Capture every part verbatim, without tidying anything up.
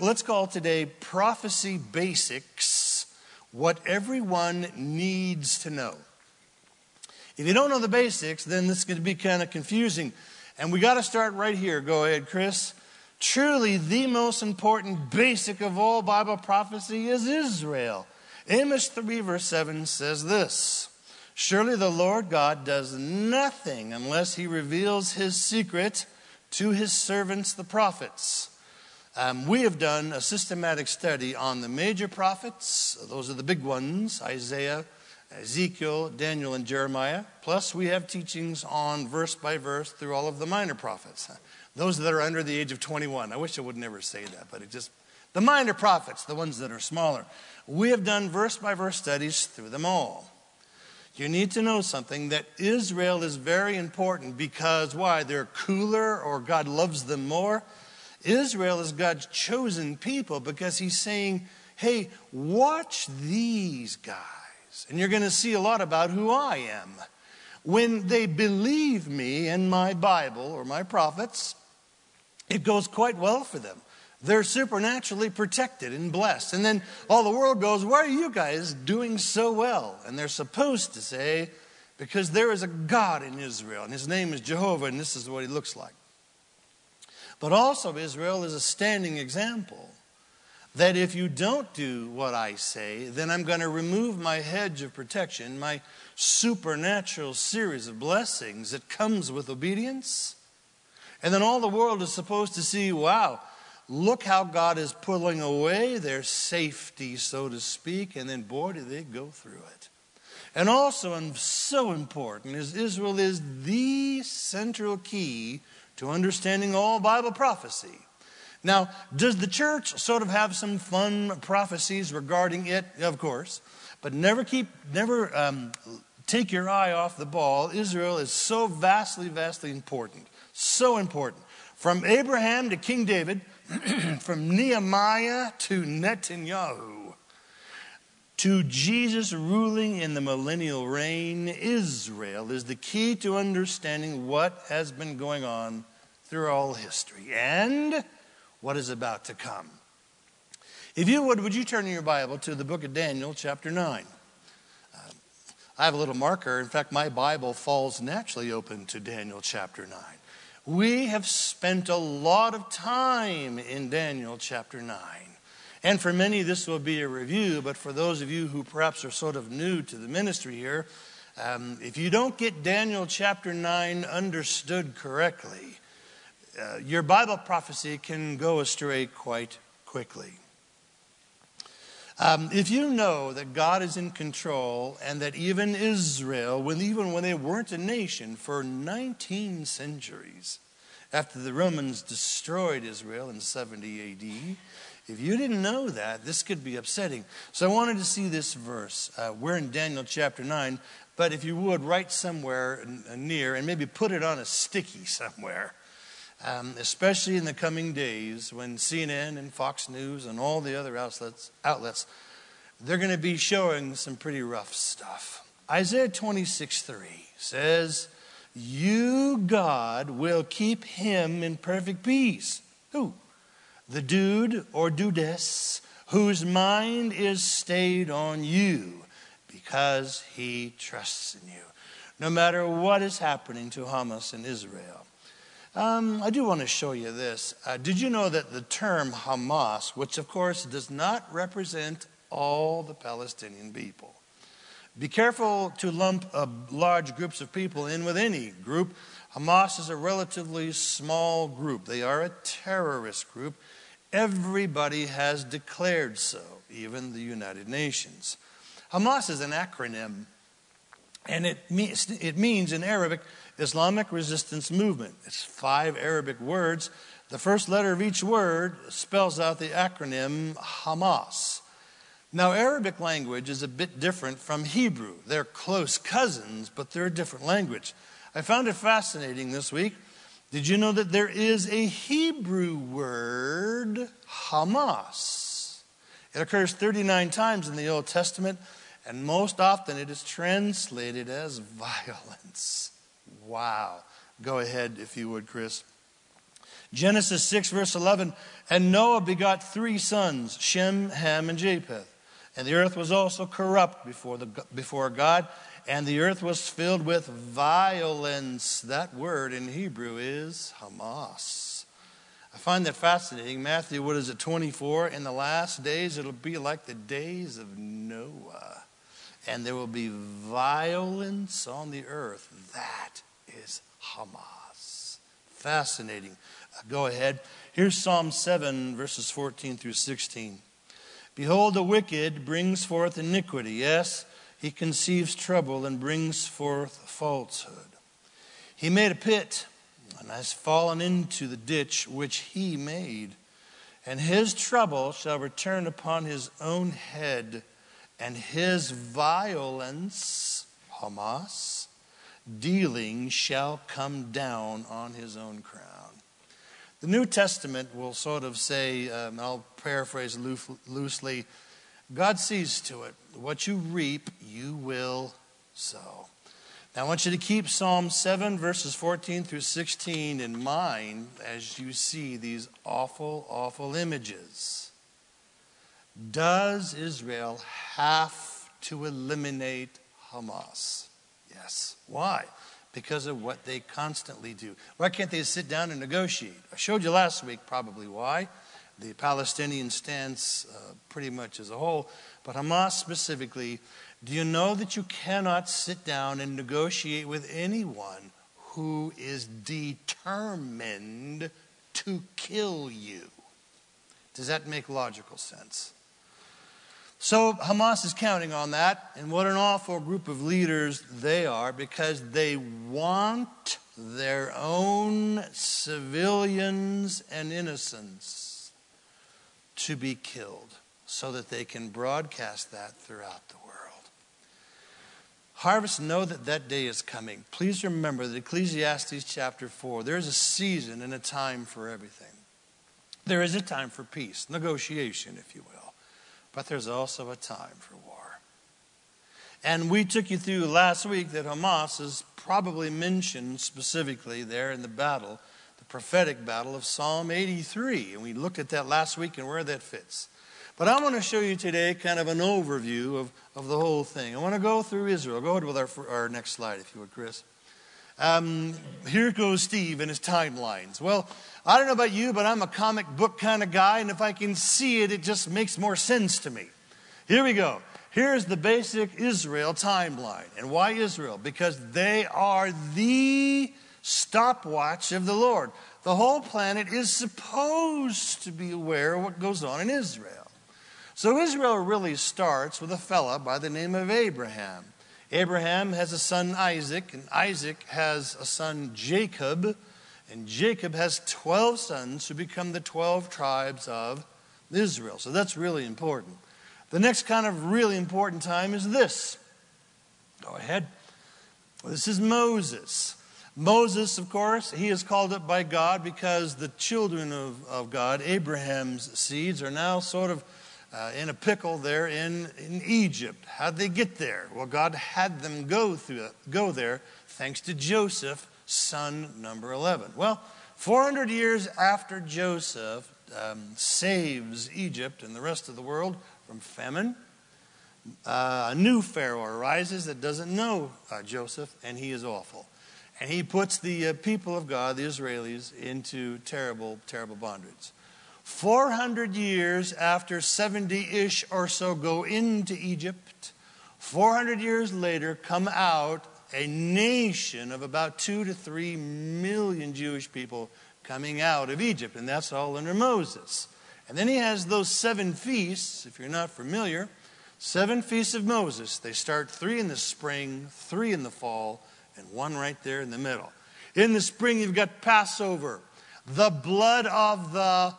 let's call today Prophecy Basics, what everyone needs to know. If you don't know the basics, then this is going to be kind of confusing. And we got to start right here. Go ahead, Chris. Truly, the most important basic of all Bible prophecy is Israel. Amos three verse seven says this: surely the Lord God does nothing unless he reveals his secret to his servants, the prophets. Um, we have done a systematic study on the major prophets. Those are the big ones: Isaiah, Ezekiel, Daniel, and Jeremiah. Plus, we have teachings on verse by verse through all of the minor prophets. Those that are under the age of twenty-one. I wish I would never say that, but it just, the minor prophets, the ones that are smaller. We have done verse by verse studies through them all. You need to know something, that Israel is very important because why? They're cooler, or God loves them more. Israel is God's chosen people because he's saying, hey, watch these guys. And you're going to see a lot about who I am. When they believe me and my Bible or my prophets, it goes quite well for them. They're supernaturally protected and blessed. And then all the world goes, why are you guys doing so well? And they're supposed to say, because there is a God in Israel, and his name is Jehovah, and this is what he looks like. But also Israel is a standing example that if you don't do what I say, then I'm going to remove my hedge of protection, my supernatural series of blessings that comes with obedience. And then all the world is supposed to see, wow, look how God is pulling away their safety, so to speak, and then boy, do they go through it. And also, and so important, is Israel is the central key to understanding all Bible prophecy. Now, does the church sort of have some fun prophecies regarding it? Of course. But never keep, never um, take your eye off the ball. Israel is so vastly, vastly important. So important. From Abraham to King David, from Nehemiah to Netanyahu, to Jesus ruling in the millennial reign, Israel is the key to understanding what has been going on through all history and what is about to come. If you would, would you turn in your Bible to the book of Daniel, chapter nine? Uh, I have a little marker. In fact, my Bible falls naturally open to Daniel, chapter nine. We have spent a lot of time in Daniel, chapter nine. And for many, this will be a review, but for those of you who perhaps are sort of new to the ministry here, um, if you don't get Daniel, chapter nine understood correctly, Uh, your Bible prophecy can go astray quite quickly. Um, if you know that God is in control and that even Israel, when, even when they weren't a nation for nineteen centuries, after the Romans destroyed Israel in seventy A D, if you didn't know that, this could be upsetting. So I wanted to see this verse. Uh, we're in Daniel chapter nine, but if you would, write somewhere near and maybe put it on a sticky somewhere. Um, especially in the coming days when C N N and Fox News and all the other outlets, outlets they're going to be showing some pretty rough stuff. Isaiah twenty-six three says, you, God, will keep him in perfect peace. Who? The dude or dudess whose mind is stayed on you because he trusts in you. No matter what is happening to Hamas in Israel. Um, I do want to show you this. Uh, did you know that the term Hamas, which of course does not represent all the Palestinian people. Be careful to lump uh, large groups of people in with any group. Hamas is a relatively small group. They are a terrorist group. Everybody has declared so, even the United Nations. Hamas is an acronym, and it means, it means in Arabic, Islamic Resistance Movement. It's five Arabic words. The first letter of each word spells out the acronym Hamas. Now, Arabic language is a bit different from Hebrew. They're close cousins, but they're a different language. I found it fascinating this week. Did you know that there is a Hebrew word, Hamas? It occurs thirty-nine times in the Old Testament, and most often it is translated as violence. Wow. Go ahead, if you would, Chris. Genesis six, verse eleven, and Noah begot three sons, Shem, Ham, and Japheth. And the earth was also corrupt before, the, before God, and the earth was filled with violence. That word in Hebrew is Hamas. I find that fascinating. Matthew, what is it, twenty-four? In the last days, it'll be like the days of Noah. And there will be violence on the earth. That is Hamas. Fascinating. Uh, go ahead. Here's Psalm seven, verses fourteen through sixteen. Behold, the wicked brings forth iniquity. Yes, he conceives trouble and brings forth falsehood. He made a pit and has fallen into the ditch which he made. And his trouble shall return upon his own head, and his violence, Hamas, dealing shall come down on his own crown. The New Testament will sort of say, um, I'll paraphrase loosely, God sees to it. What you reap, you will sow. Now I want you to keep Psalm seven, verses fourteen through sixteen in mind as you see these awful, awful images. Does Israel have to eliminate Hamas? Yes. Why? Because of what they constantly do. Why can't they sit down and negotiate? I showed you last week probably why. The Palestinian stance uh, pretty much as a whole. But Hamas specifically, do you know that you cannot sit down and negotiate with anyone who is determined to kill you? Does that make logical sense? So Hamas is counting on that, and what an awful group of leaders they are, because they want their own civilians and innocents to be killed so that they can broadcast that throughout the world. Harvest, know that that day is coming. Please remember that Ecclesiastes chapter four, there is a season and a time for everything. There is a time for peace, negotiation, if you will. But there's also a time for war. And we took you through last week that Hamas is probably mentioned specifically there in the battle, the prophetic battle of Psalm eighty-three. And we looked at that last week and where that fits. But I want to show you today kind of an overview of, of the whole thing. I want to go through Israel. Go ahead with our, our next slide, if you would, Chris. Um, here goes Steve and his timelines. Well, I don't know about you, but I'm a comic book kind of guy, and if I can see it, it just makes more sense to me. Here we go. Here's the basic Israel timeline. And why Israel? Because they are the stopwatch of the Lord. The whole planet is supposed to be aware of what goes on in Israel. So Israel really starts with a fella by the name of Abraham. Abraham has a son Isaac, and Isaac has a son Jacob, and Jacob has twelve sons who become the twelve tribes of Israel. So that's really important. The next kind of really important time is this. Go ahead. This is Moses. Moses, of course, he is called up by God because the children of, of God, Abraham's seeds, are now sort of Uh, in a pickle there in, in Egypt. How'd they get there? Well, God had them go through go there thanks to Joseph, son number eleven. Well, four hundred years after Joseph um, saves Egypt and the rest of the world from famine, uh, a new Pharaoh arises that doesn't know uh, Joseph, and he is awful. And he puts the uh, people of God, the Israelis, into terrible, terrible bondage. four hundred years after seventy-ish or so go into Egypt, four hundred years later come out a nation of about two to three million Jewish people coming out of Egypt. And that's all under Moses. And then he has those seven feasts, if you're not familiar, seven feasts of Moses. They start three in the spring, three in the fall, and one right there in the middle. In the spring, you've got Passover, the blood of the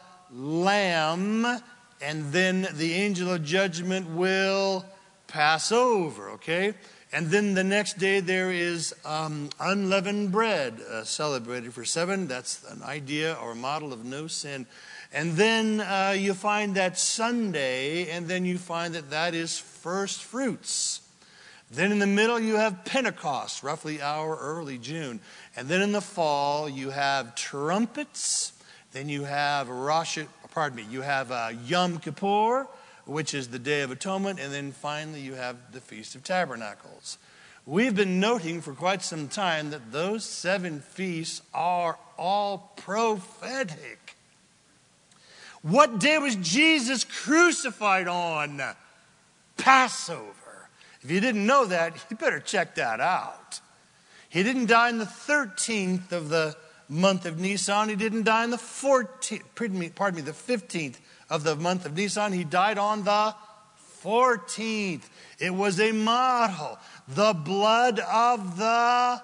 Lamb, and then the angel of judgment will pass over, okay? And then the next day there is um, unleavened bread uh, celebrated for seven. That's an idea or model of no sin. And then uh, you find that Sunday, and then you find that that is first fruits. Then in the middle you have Pentecost, roughly our early June. And then in the fall you have trumpets. Then you have Rosh, pardon me, you have uh, Yom Kippur, which is the Day of Atonement. And then finally you have the Feast of Tabernacles. We've been noting for quite some time that those seven feasts are all prophetic. What day was Jesus crucified on? Passover. If you didn't know that, you better check that out. He didn't die on the thirteenth of the month of Nisan. He didn't die on the fourteenth, pardon me, pardon me, the fifteenth of the month of Nisan. He died on the fourteenth. It was a model. The blood of the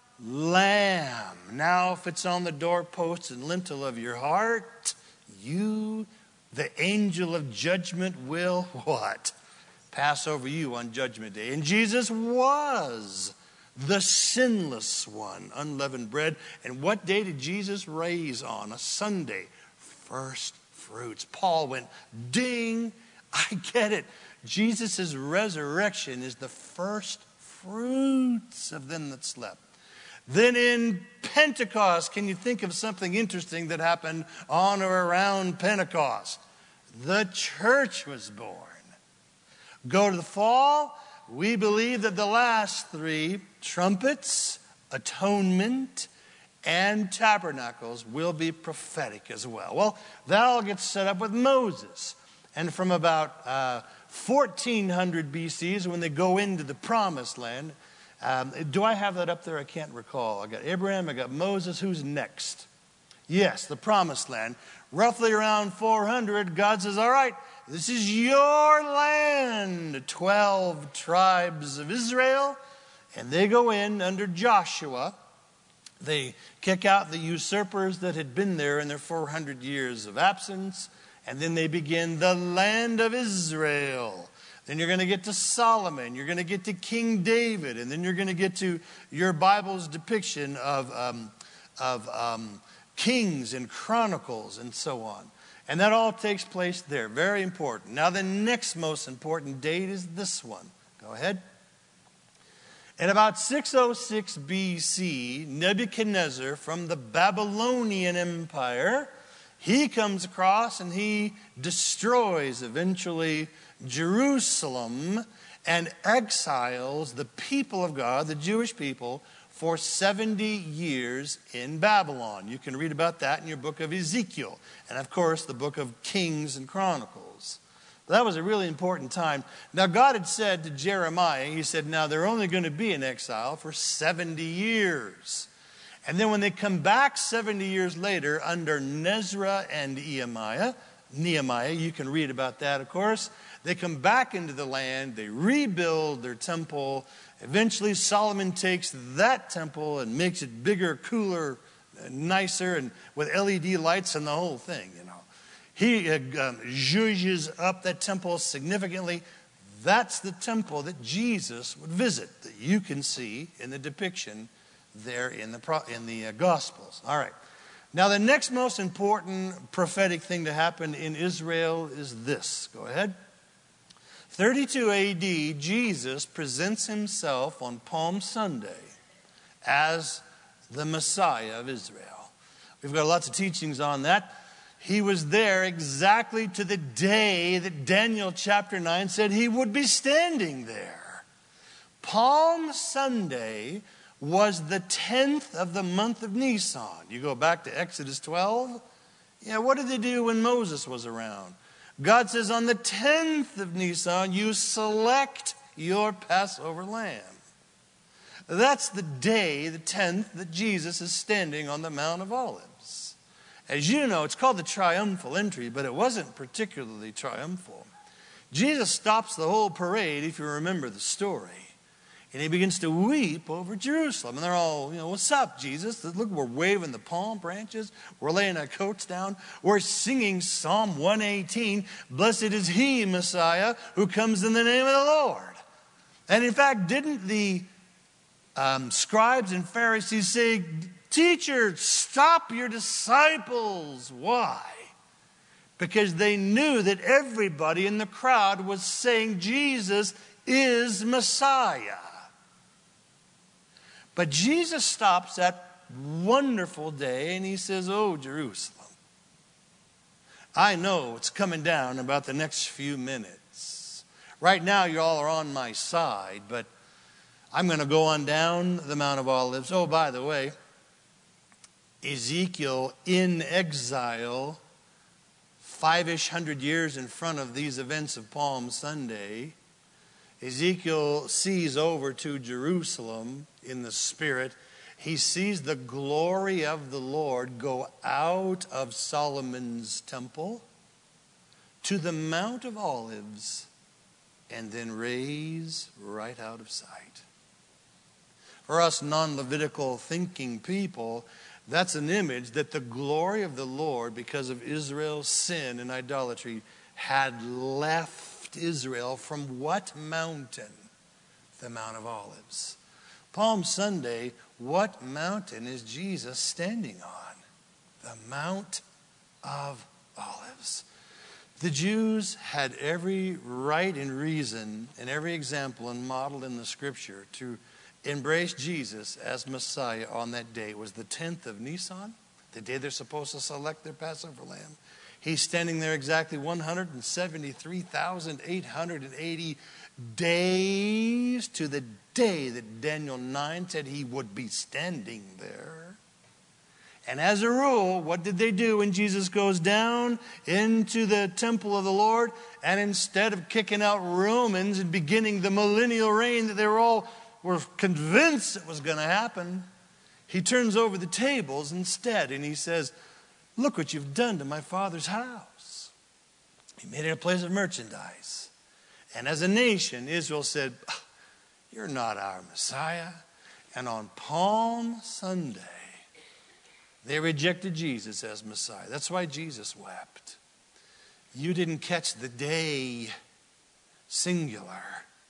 Lamb. Now, if it's on the doorpost and lintel of your heart, you, the angel of judgment, will what? Pass over you on Judgment Day. And Jesus was the sinless one, unleavened bread. And what day did Jesus raise on? A Sunday. First fruits. Paul went, ding, I get it. Jesus' resurrection is the first fruits of them that slept. Then in Pentecost, can you think of something interesting that happened on or around Pentecost? The church was born. Go to the fall, we believe that the last three, trumpets, atonement, and tabernacles, will be prophetic as well. Well, that all gets set up with Moses. And from about uh, fourteen hundred B C is when they go into the promised land. Um, do I have that up there? I can't recall. I got Abraham, I got Moses. Who's next? Yes, the promised land. Roughly around four hundred, God says, all right, this is your land. Twelve tribes of Israel. And they go in under Joshua. They kick out the usurpers that had been there in their four hundred years of absence. And then they begin the land of Israel. Then you're going to get to Solomon. You're going to get to King David. And then you're going to get to your Bible's depiction of, um, of um, kings and chronicles and so on. And that all takes place there. Very important. Now the next most important date is this one. Go ahead. In about six oh six B C, Nebuchadnezzar from the Babylonian Empire, he comes across and he destroys eventually Jerusalem and exiles the people of God, the Jewish people, for seventy years in Babylon. You can read about that in your book of Ezekiel. And of course, the book of Kings and Chronicles. That was a really important time. Now, God had said to Jeremiah, he said, now they're only going to be in exile for seventy years. And then when they come back seventy years later under Nezra and Nehemiah, Nehemiah, you can read about that, of course. They come back into the land, they rebuild their temple. Eventually, Solomon takes that temple and makes it bigger, cooler, nicer, and with L E D lights and the whole thing, you know. He uh, um, zhuzhes up that temple significantly. That's the temple that Jesus would visit, that you can see in the depiction there in the pro- in the uh, Gospels. All right. Now, the next most important prophetic thing to happen in Israel is this. Go ahead. thirty-two A D, Jesus presents himself on Palm Sunday as the Messiah of Israel. We've got lots of teachings on that. He was there exactly to the day that Daniel chapter nine said he would be standing there. Palm Sunday was the tenth of the month of Nisan. You go back to Exodus twelve. Yeah, what did they do when Moses was around? God says on the tenth of Nisan, you select your Passover lamb. That's the day, the tenth, that Jesus is standing on the Mount of Olives. As you know, it's called the triumphal entry, but it wasn't particularly triumphal. Jesus stops the whole parade, if you remember the story. And he begins to weep over Jerusalem. And they're all, you know, what's up, Jesus? Look, we're waving the palm branches. We're laying our coats down. We're singing Psalm one eighteen. Blessed is he, Messiah, who comes in the name of the Lord. And in fact, didn't the um, scribes and Pharisees say, teacher, stop your disciples? Why? Because they knew that everybody in the crowd was saying Jesus is Messiah. But Jesus stops that wonderful day and he says, oh, Jerusalem, I know it's coming down in about the next few minutes. Right now, you all are on my side, but I'm going to go on down the Mount of Olives. Oh, by the way, Ezekiel in exile, five-ish hundred years in front of these events of Palm Sunday, Ezekiel sees over to Jerusalem in the Spirit. He sees the glory of the Lord go out of Solomon's temple to the Mount of Olives and then raise right out of sight. For us non-Levitical thinking people, that's an image that the glory of the Lord, because of Israel's sin and idolatry, had left Israel from what mountain? The Mount of Olives. Palm Sunday, what mountain is Jesus standing on? The Mount of Olives. The Jews had every right and reason and every example and model in the Scripture to embrace Jesus as Messiah on that day. It was the tenth of Nisan, the day they're supposed to select their Passover lamb. He's standing there exactly one hundred seventy-three thousand eight hundred eighty days to the day that Daniel nine said he would be standing there. And as a rule, what did they do when Jesus goes down into the temple of the Lord? And instead of kicking out Romans and beginning the millennial reign that they were all were convinced it was going to happen, he turns over the tables instead and he says, look what you've done to my Father's house. He made it a place of merchandise. And as a nation, Israel said, you're not our Messiah. And on Palm Sunday, they rejected Jesus as Messiah. That's why Jesus wept. You didn't catch the day, singular,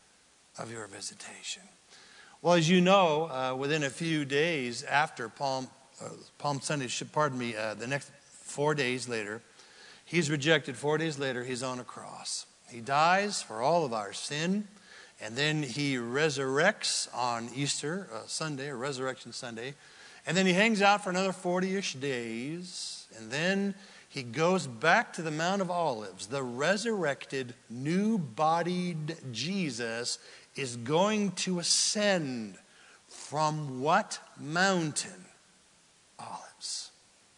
of your visitation. Well, as you know, uh, within a few days after Palm uh, Palm Sunday, pardon me, uh, the next four days later, he's rejected. Four days later, he's on a cross. He dies for all of our sin, and then he resurrects on Easter uh, Sunday, or Resurrection Sunday, and then he hangs out for another forty-ish days, and then he goes back to the Mount of Olives. The resurrected, new-bodied Jesus is going to ascend from what mountain? Olives.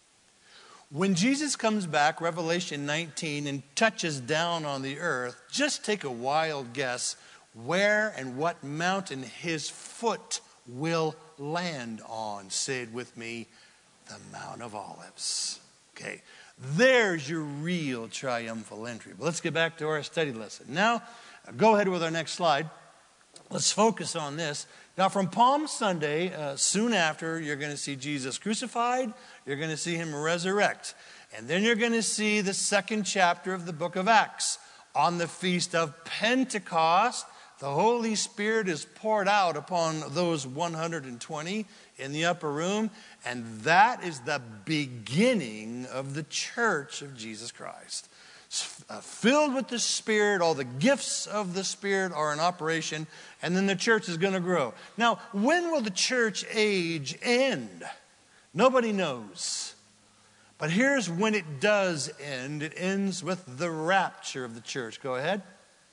When Jesus comes back, Revelation nineteen, and touches down on the earth, just take a wild guess where and what mountain his foot will land on. Say it with me, the Mount of Olives. Okay, there's your real triumphal entry. But let's get back to our study lesson. Now, go ahead with our next slide. Let's focus on this. Now, from Palm Sunday, uh, soon after, you're going to see Jesus crucified. You're going to see him resurrect. And then you're going to see the second chapter of the book of Acts. On the feast of Pentecost, the Holy Spirit is poured out upon those one hundred twenty in the upper room. And that is the beginning of the church of Jesus Christ. Uh, filled with the Spirit, all the gifts of the Spirit are in operation, and then the church is going to grow. Now, when will the church age end? Nobody knows. But here's when it does end. It ends with the rapture of the church. Go ahead.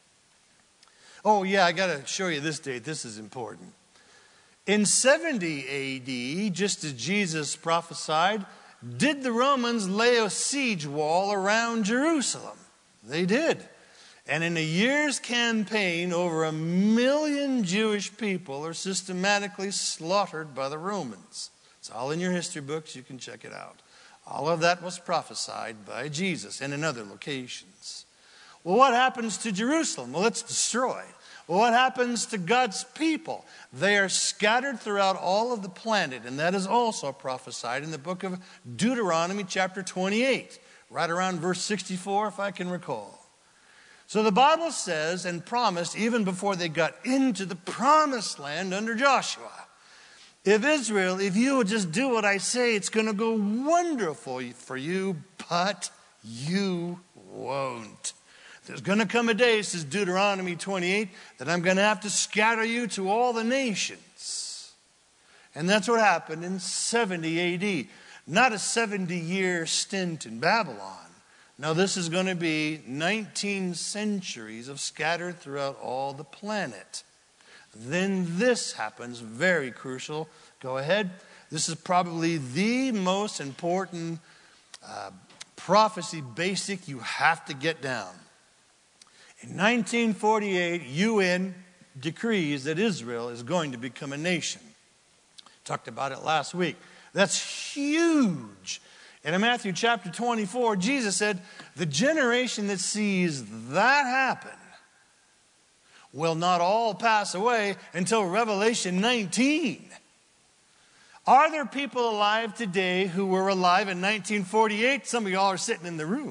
Oh, yeah, I got to show you this date. This is important. In seventy A D, just as Jesus prophesied, did the Romans lay a siege wall around Jerusalem? They did. And in a year's campaign, over a million Jewish people are systematically slaughtered by the Romans. It's all in your history books. You can check it out. All of that was prophesied by Jesus and in other locations. Well, what happens to Jerusalem? Well, it's destroyed. Well, what happens to God's people? They are scattered throughout all of the planet, and that is also prophesied in the book of Deuteronomy chapter twenty-eight, right around verse sixty-four, if I can recall. So the Bible says and promised even before they got into the promised land under Joshua, if Israel, if you would just do what I say, it's going to go wonderful for you, but you won't. There's going to come a day, says Deuteronomy twenty-eight, that I'm going to have to scatter you to all the nations. And that's what happened in seventy A D. Not a seventy-year stint in Babylon, Now this is going to be nineteen centuries of scattered throughout all the planet. Then this happens, very crucial. Go ahead. This is probably the most important uh, prophecy basic you have to get down. In nineteen forty-eight, U N decrees that Israel is going to become a nation. Talked about it last week. That's huge. And in Matthew chapter twenty-four, Jesus said, the generation that sees that happen will not all pass away until Revelation nineteen. Are there people alive today who were alive in nineteen forty-eight? Some of y'all are sitting in the room.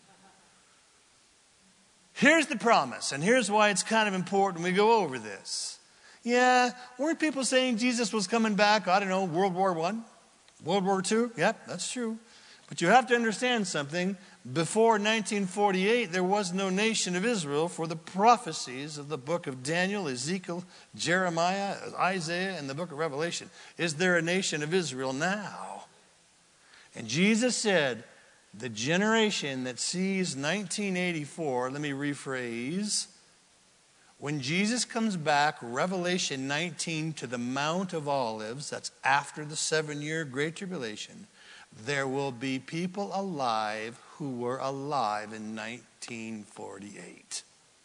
Here's the promise, and here's why it's kind of important we go over this. Yeah, weren't people saying Jesus was coming back, I don't know, World War One, World War Two? Yep, that's true. But you have to understand something. Before nineteen forty-eight, there was no nation of Israel for the prophecies of the book of Daniel, Ezekiel, Jeremiah, Isaiah, and the book of Revelation. Is there a nation of Israel now? And Jesus said, the generation that sees nineteen eighty-four, let me rephrase, when Jesus comes back, Revelation nineteen, to the Mount of Olives, that's after the seven-year Great Tribulation, there will be people alive who were alive in nineteen forty-eight.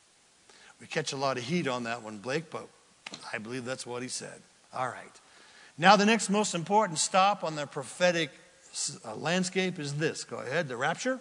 We catch a lot of heat on that one, Blake, but I believe that's what he said. All right. Now the next most important stop on the prophetic uh, landscape is this. Go ahead, the rapture.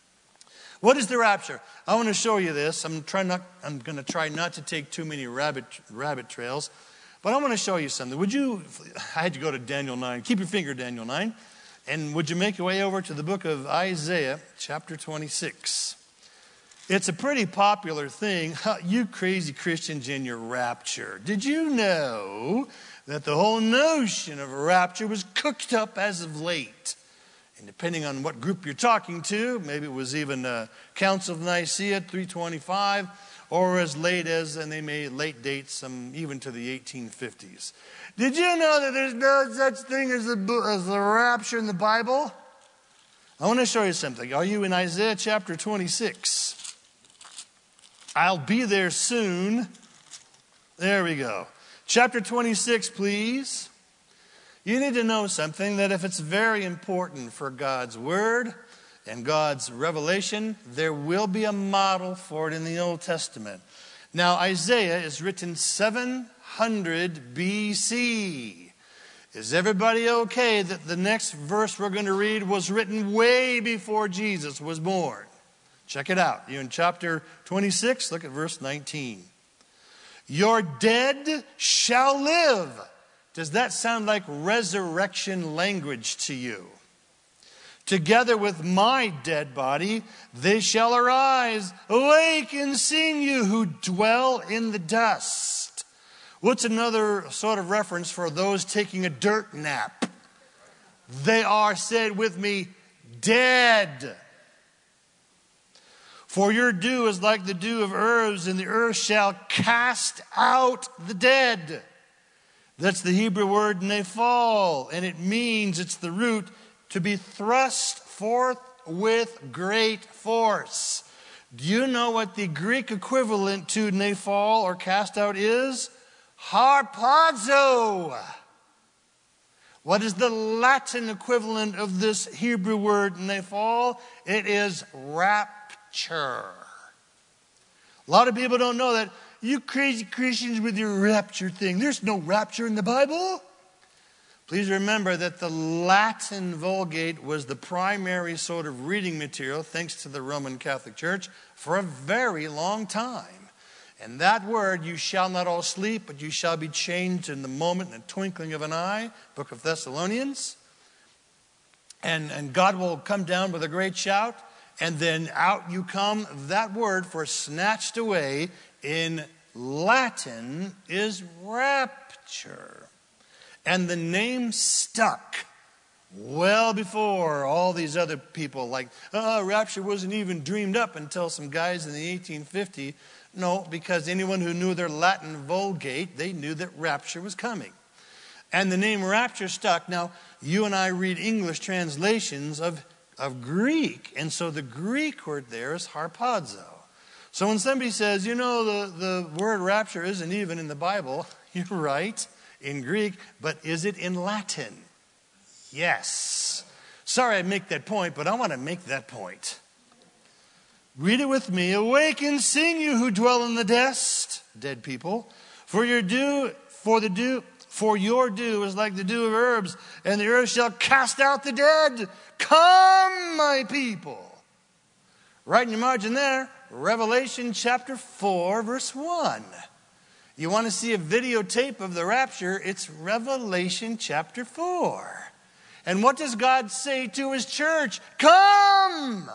What is the rapture? I want to show you this. I'm trying not. I'm going to try not to take too many rabbit rabbit trails, but I want to show you something. Would you? I had to go to Daniel nine. Keep your finger, Daniel nine. And would you make your way over to the book of Isaiah, chapter twenty-six? It's a pretty popular thing. You crazy Christians in your rapture. Did you know that the whole notion of a rapture was cooked up as of late? And depending on what group you're talking to, maybe it was even uh, Council of Nicaea, three twenty-five, or as late as, and they may late date some even to the eighteen fifties. Did you know that there's no such thing as the, as the rapture in the Bible? I want to show you something. Are you in Isaiah chapter twenty-six? I'll be there soon. There we go. Chapter twenty-six, please. You need to know something, that if it's very important for God's word and God's revelation, there will be a model for it in the Old Testament. Now, Isaiah is written seven hundred B C. Is everybody okay that the next verse we're going to read was written way before Jesus was born? Check it out. You're in chapter twenty-six. Look at verse nineteen. Your dead shall live. Does that sound like resurrection language to you? Together with my dead body, they shall arise. Awake and sing, you who dwell in the dust. What's another sort of reference for those taking a dirt nap? They are, said with me, dead. For your dew is like the dew of herbs, and the earth shall cast out the dead. That's the Hebrew word nephal, and it means, it's the root, to be thrust forth with great force. Do you know what the Greek equivalent to nephal or cast out is? Harpazo. What is the Latin equivalent of this Hebrew word nephal? It is rapture. A lot of people don't know that. You crazy Christians with your rapture thing. There's no rapture in the Bible. Please remember that the Latin Vulgate was the primary sort of reading material, thanks to the Roman Catholic Church, for a very long time. And that word, you shall not all sleep, but you shall be changed in the moment, in the twinkling of an eye, Book of Thessalonians. And, and God will come down with a great shout, and then out you come. That word for snatched away in Latin is rapture. And the name stuck well before all these other people, like, oh, rapture wasn't even dreamed up until some guys in the eighteen fifties. No, because anyone who knew their Latin Vulgate, they knew that rapture was coming. And the name rapture stuck. Now, you and I read English translations of of Greek. And so the Greek word there is harpazo. So when somebody says, you know, the, the word rapture isn't even in the Bible, you're right, in Greek, but is it in Latin? Yes. Sorry I make that point, but I want to make that point. Read it with me. Awake and sing, you who dwell in the dust, dead people, for your dew, for the dew, for your dew is like the dew of herbs, and the earth shall cast out the dead. Come, my people. Right in your margin there, Revelation chapter four, verse one. You want to see a videotape of the rapture? It's Revelation chapter four. And what does God say to his church? Come!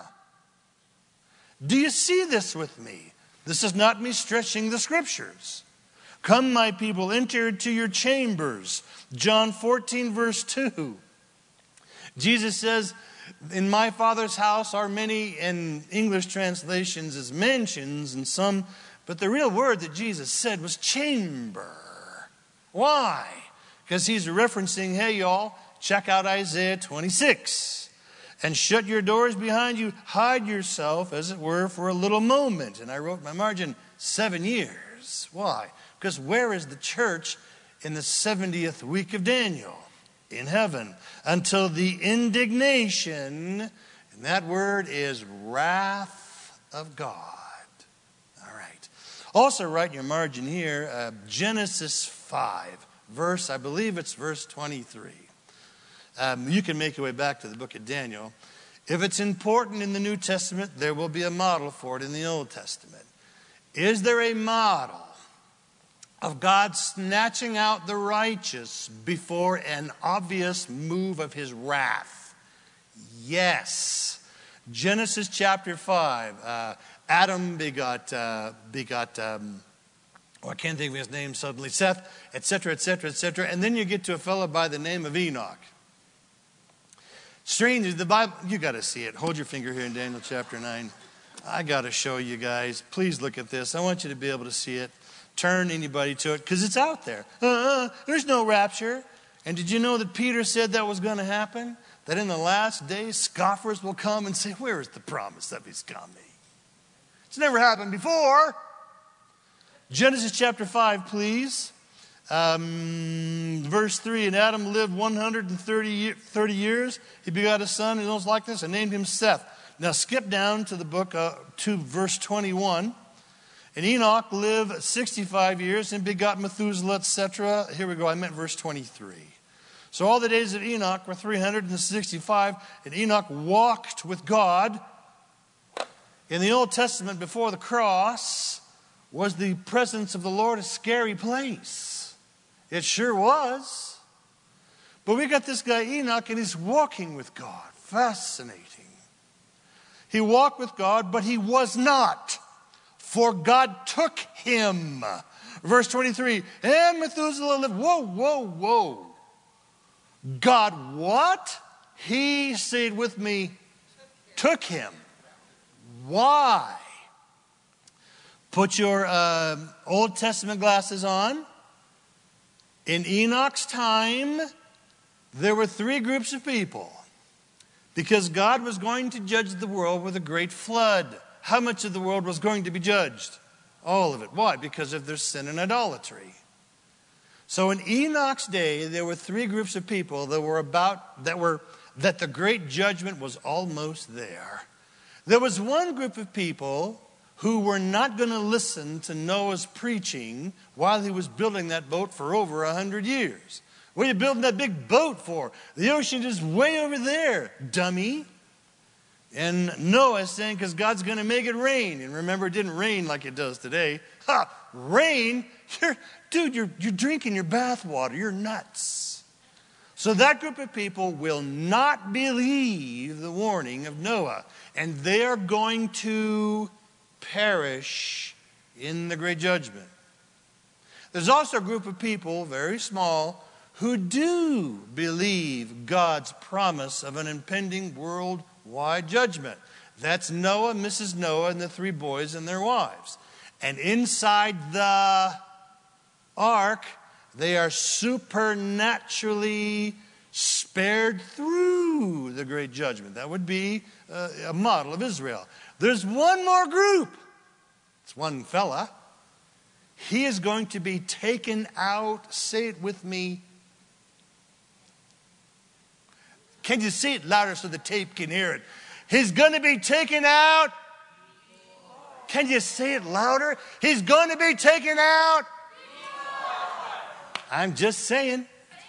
Do you see this with me? This is not me stretching the scriptures. Come, my people, enter into your chambers. John fourteen, verse two. Jesus says, in my Father's house are many, in English translations, as mansions and some, but the real word that Jesus said was chamber. Why? Because he's referencing, hey, y'all, check out Isaiah twenty-six. And shut your doors behind you. Hide yourself, as it were, for a little moment. And I wrote in my margin, seven years. Why? Because where is the church in the seventieth week of Daniel? In heaven. Until the indignation, and that word is wrath of God. All right. Also write in your margin here, uh, Genesis five, verse, I believe it's verse twenty-three. Um, you can make your way back to the book of Daniel. If it's important in the New Testament, there will be a model for it in the Old Testament. Is there a model of God snatching out the righteous before an obvious move of his wrath? Yes. Genesis chapter five. Uh, Adam begot, uh, begot um, oh, I can't think of his name suddenly, Seth, et cetera, et cetera, et cetera. And then you get to a fellow by the name of Enoch. Strange, the Bible, you got to see it. Hold your finger here in Daniel chapter nine. I got to show you guys. Please look at this. I want you to be able to see it. Turn anybody to it, because it's out there. Uh, there's no rapture. And did you know that Peter said that was going to happen? That in the last days, scoffers will come and say, where is the promise of his coming? It's never happened before. Genesis chapter five, please. Um, verse three, and Adam lived one hundred thirty, thirty years. He begot a son, and was like this, and named him Seth. Now skip down to the book, uh, to verse twenty-one. And Enoch lived sixty-five years and begot Methuselah, et cetera. Here we go, I meant verse twenty-three. So all the days of Enoch were three hundred sixty-five, and Enoch walked with God. In the Old Testament, before the cross, was the presence of the Lord a scary place? It sure was. But we got this guy Enoch, and he's walking with God. Fascinating. He walked with God, but he was not, for God took him. Verse twenty-three, and Methuselah lived. Whoa, whoa, whoa. God what? He, say it with me, took him. Why? Put your uh, Old Testament glasses on. In Enoch's time, there were three groups of people, because God was going to judge the world with a great flood. How much of the world was going to be judged? All of it. Why? Because of their sin and idolatry. So in Enoch's day, there were three groups of people that were about, that were, that the great judgment was almost there. There was one group of people who were not going to listen to Noah's preaching while he was building that boat for over a hundred years. What are you building that big boat for? The ocean is way over there, dummy. And Noah is saying, because God's going to make it rain. And remember, it didn't rain like it does today. Ha! Rain? You're, dude, you're, you're drinking your bath water. You're nuts. So that group of people will not believe the warning of Noah. And they are going to perish in the great judgment. There's also a group of people, very small, who do believe God's promise of an impending worldwide judgment. That's Noah, Missus Noah, and the three boys and their wives. And inside the ark, they are supernaturally spared through the great judgment. That would be uh, a model of Israel. There's one more group. It's one fella. He is going to be taken out. Say it with me. Can you say it louder so the tape can hear it? He's going to be taken out. Can you say it louder? He's going to be taken out. I'm just saying.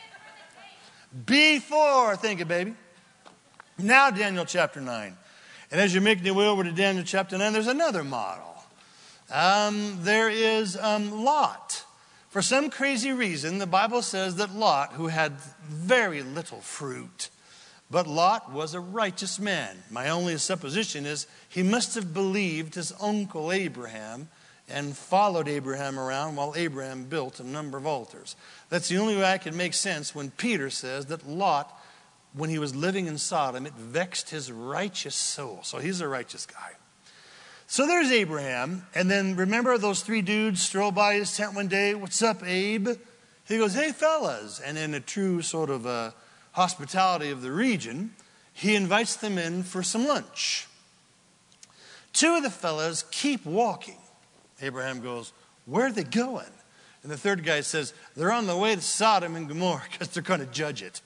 Before, think it, baby. Now Daniel chapter nine. And as you're making your way over to Daniel chapter nine, there's another model. Um, there is um, Lot. For some crazy reason, the Bible says that Lot, who had very little fruit, but Lot was a righteous man. My only supposition is he must have believed his uncle Abraham and followed Abraham around while Abraham built a number of altars. That's the only way I can make sense when Peter says that Lot, when he was living in Sodom, it vexed his righteous soul. So he's a righteous guy. So there's Abraham. And then remember those three dudes stroll by his tent one day. What's up, Abe? He goes, hey, fellas. And in a true sort of uh, hospitality of the region, he invites them in for some lunch. Two of the fellas keep walking. Abraham goes, where are they going? And the third guy says, they're on the way to Sodom and Gomorrah because they're going to judge it.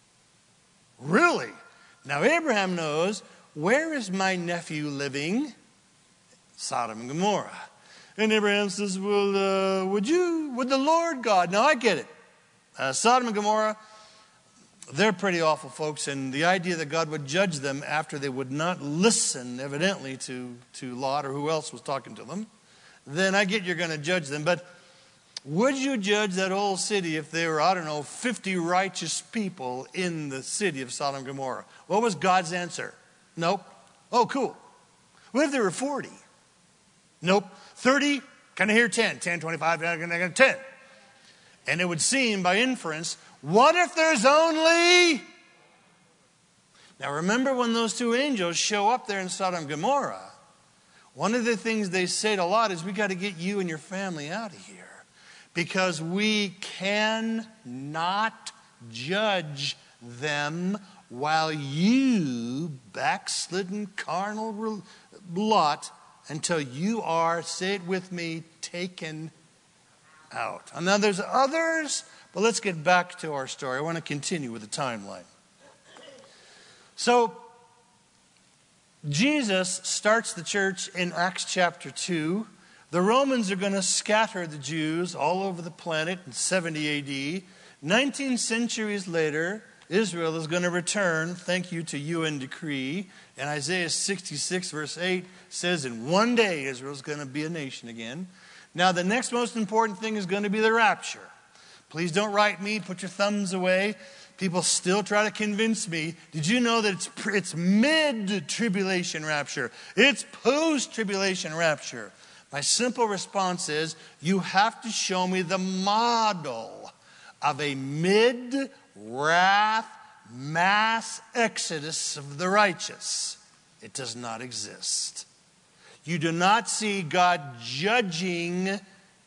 Really? Now Abraham knows, where is my nephew living? Sodom and Gomorrah. And Abraham says, well, uh, would you, would the Lord God, now I get it. Uh, Sodom and Gomorrah, they're pretty awful folks, and the idea that God would judge them after they would not listen, evidently, to, to Lot or who else was talking to them, then I get you're going to judge them. But would you judge that whole city if there were, I don't know, fifty righteous people in the city of Sodom and Gomorrah? What was God's answer? Nope. Oh, cool. What if there were forty? Nope. thirty? Can I hear ten? ten, twenty-five, ten. And it would seem by inference, what if there's only... Now remember when those two angels show up there in Sodom and Gomorrah, one of the things they say to Lot is, we got to get you and your family out of here. Because we cannot judge them while you, backslidden carnal Lot, until you are, say it with me, taken out. And now there's others, but let's get back to our story. I want to continue with the timeline. So, Jesus starts the church in Acts chapter two. The Romans are going to scatter the Jews all over the planet in seventy A D. nineteen centuries later, Israel is going to return, thank you to U N decree. And Isaiah sixty-six verse eight says, in one day Israel is going to be a nation again. Now the next most important thing is going to be the rapture. Please don't write me, put your thumbs away. People still try to convince me. Did you know that it's, it's mid-tribulation rapture? It's post-tribulation rapture. My simple response is, you have to show me the model of a mid-wrath mass exodus of the righteous. It does not exist. You do not see God judging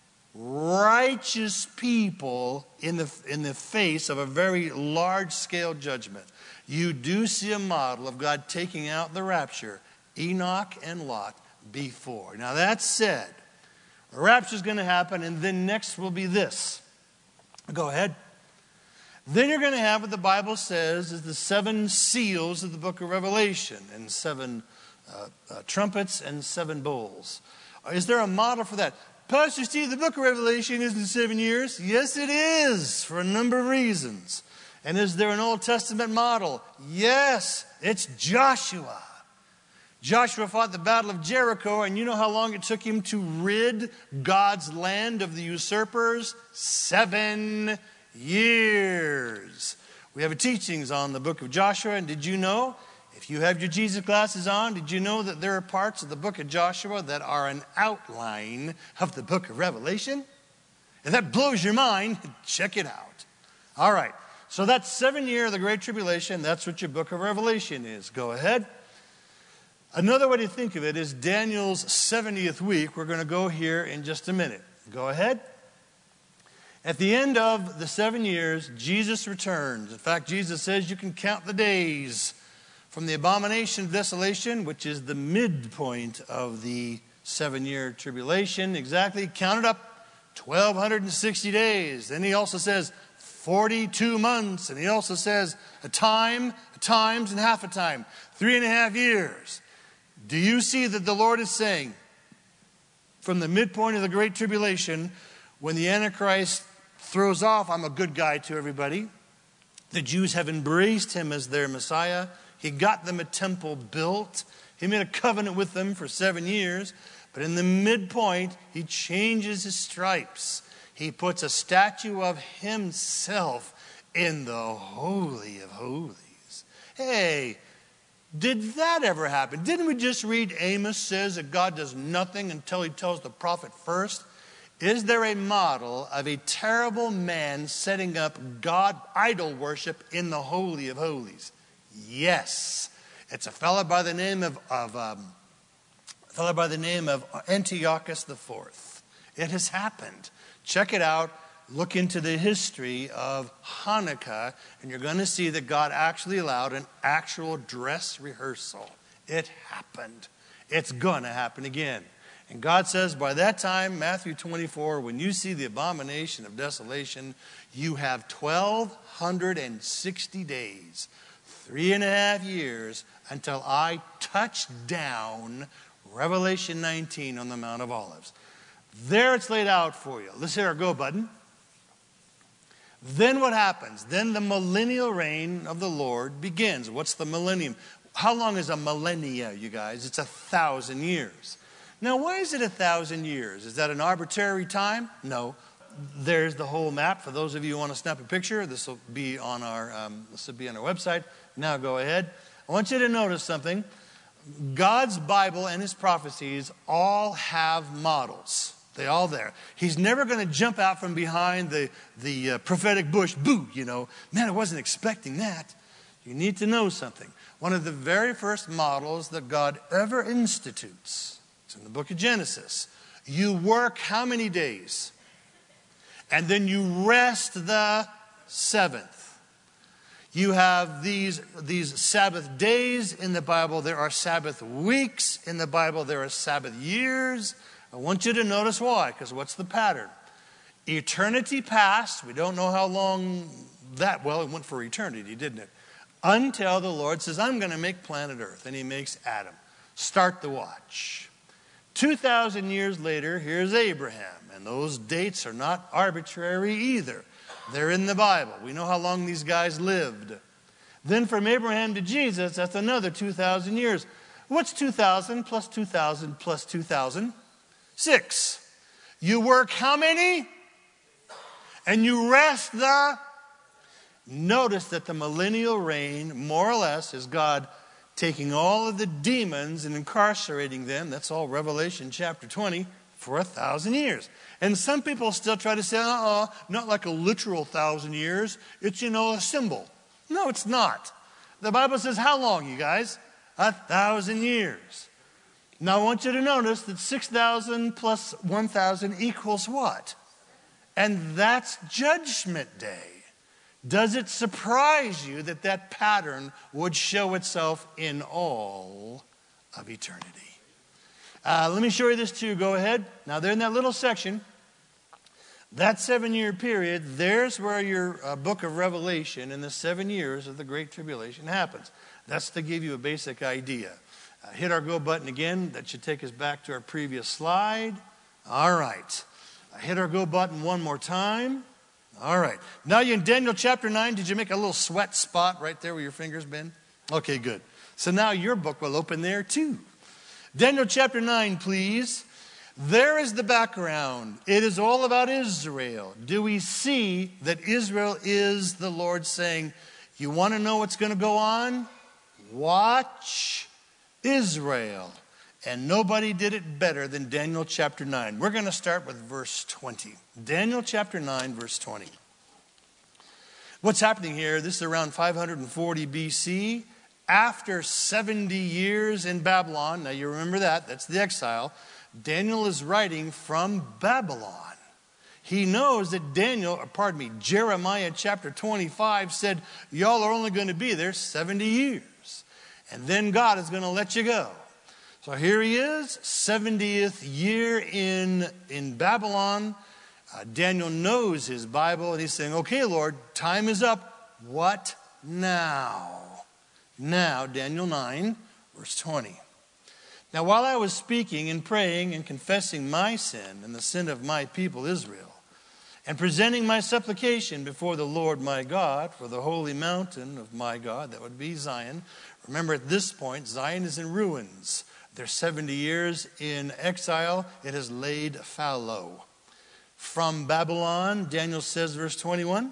righteous people in the, in the face of a very large-scale judgment. You do see a model of God taking out the rapture, Enoch and Lot, before. Now that said, the rapture is going to happen, and then next will be this. Go ahead. Then you're going to have what the Bible says is the seven seals of the book of Revelation, and seven uh, uh, trumpets and seven bowls. Is there a model for that? Pastor Steve, the book of Revelation isn't seven years. Yes, it is, for a number of reasons. And is there an Old Testament model? Yes, it's Joshua. Joshua fought the battle of Jericho, and you know how long it took him to rid God's land of the usurpers? Seven years. We have a teachings on the book of Joshua, and did you know, if you have your Jesus glasses on, did you know that there are parts of the book of Joshua that are an outline of the book of Revelation? If that blows your mind, check it out. All right, so that's seven year of the Great Tribulation. That's what your book of Revelation is. Go ahead. Another way to think of it is Daniel's seventieth week. We're going to go here in just a minute. Go ahead. At the end of the seven years, Jesus returns. In fact, Jesus says you can count the days from the abomination of desolation, which is the midpoint of the seven-year tribulation. Exactly, count it up, twelve sixty days. Then he also says forty-two months. And he also says a time, a times, and half a time. Three and a half years. Do you see that the Lord is saying, from the midpoint of the Great Tribulation, when the Antichrist throws off, I'm a good guy to everybody, the Jews have embraced him as their Messiah. He got them a temple built. He made a covenant with them for seven years. But in the midpoint, he changes his stripes. He puts a statue of himself in the Holy of Holies. Hey, did that ever happen? Didn't we just read Amos says that God does nothing until he tells the prophet first? Is there a model of a terrible man setting up God idol worship in the Holy of Holies? Yes. It's a fellow by the name of, of um, a fellow by the name of Antiochus the Fourth. It has happened. Check it out. Look into the history of Hanukkah, and you're going to see that God actually allowed an actual dress rehearsal. It happened. It's going to happen again. And God says, by that time, Matthew twenty-four, when you see the abomination of desolation, you have twelve sixty days, three and a half years, until I touch down, Revelation nineteen on the Mount of Olives. There it's laid out for you. Let's hit our go button. Then what happens? Then the millennial reign of the Lord begins. What's the millennium? How long is a millennia, you guys? It's a thousand years. Now, why is it a thousand years? Is that an arbitrary time? No. There's the whole map. For those of you who want to snap a picture, this will be on our um, this will be on our website. Now go ahead. I want you to notice something. God's Bible and his prophecies all have models. They're all there. He's never going to jump out from behind the, the uh, prophetic bush. Boo, you know. Man, I wasn't expecting that. You need to know something. One of the very first models that God ever institutes, it's in the book of Genesis. You work how many days? And then you rest the seventh. You have these, these Sabbath days in the Bible. There are Sabbath weeks in the Bible. There are Sabbath years. I want you to notice why, because what's the pattern? Eternity past. We don't know how long that, well, it went for eternity, didn't it? Until the Lord says, I'm going to make planet Earth. And he makes Adam. Start the watch. two thousand years later, here's Abraham. And those dates are not arbitrary either. They're in the Bible. We know how long these guys lived. Then from Abraham to Jesus, that's another two thousand years. What's two thousand plus two thousand plus two thousand? Six. You work how many? And you rest the... Notice that the millennial reign, more or less, is God taking all of the demons and incarcerating them. That's all Revelation chapter twenty, for a thousand years. And some people still try to say, uh-uh, not like a literal thousand years. It's, you know, a symbol. No, it's not. The Bible says how long, you guys? A thousand years. Now, I want you to notice that six thousand plus one thousand equals what? And that's Judgment Day. Does it surprise you that that pattern would show itself in all of eternity? Uh, let me show you this too. Go ahead. Now, they're in that little section. That seven-year period, there's where your uh, book of Revelation in the seven years of the Great Tribulation happens. That's to give you a basic idea. Uh, hit our go button again. That should take us back to our previous slide. All right. Uh, hit our go button one more time. All right. Now you're in Daniel chapter nine. Did you make a little sweat spot right there where your finger's been? Okay, good. So now your book will open there too. Daniel chapter nine, please. There is the background. It is all about Israel. Do we see that Israel is the Lord saying, you want to know what's going to go on? Watch Israel. And nobody did it better than Daniel chapter nine. We're going to start with verse twenty. Daniel chapter nine, verse twenty. What's happening here? This is around five hundred forty B C. After seventy years in Babylon. Now you remember that. That's the exile. Daniel is writing from Babylon. He knows that Daniel, or pardon me, Jeremiah chapter twenty-five said, y'all are only going to be there seventy years. And then God is going to let you go. So here he is, seventieth year in, in Babylon. Uh, Daniel knows his Bible, and he's saying, okay, Lord, time is up. What now? Now, Daniel nine, verse twenty. Now, while I was speaking and praying and confessing my sin and the sin of my people Israel, and presenting my supplication before the Lord my God for the holy mountain of my God, that would be Zion. Remember, at this point, Zion is in ruins. They're seventy years in exile. It has laid fallow. From Babylon, Daniel says, verse twenty-one,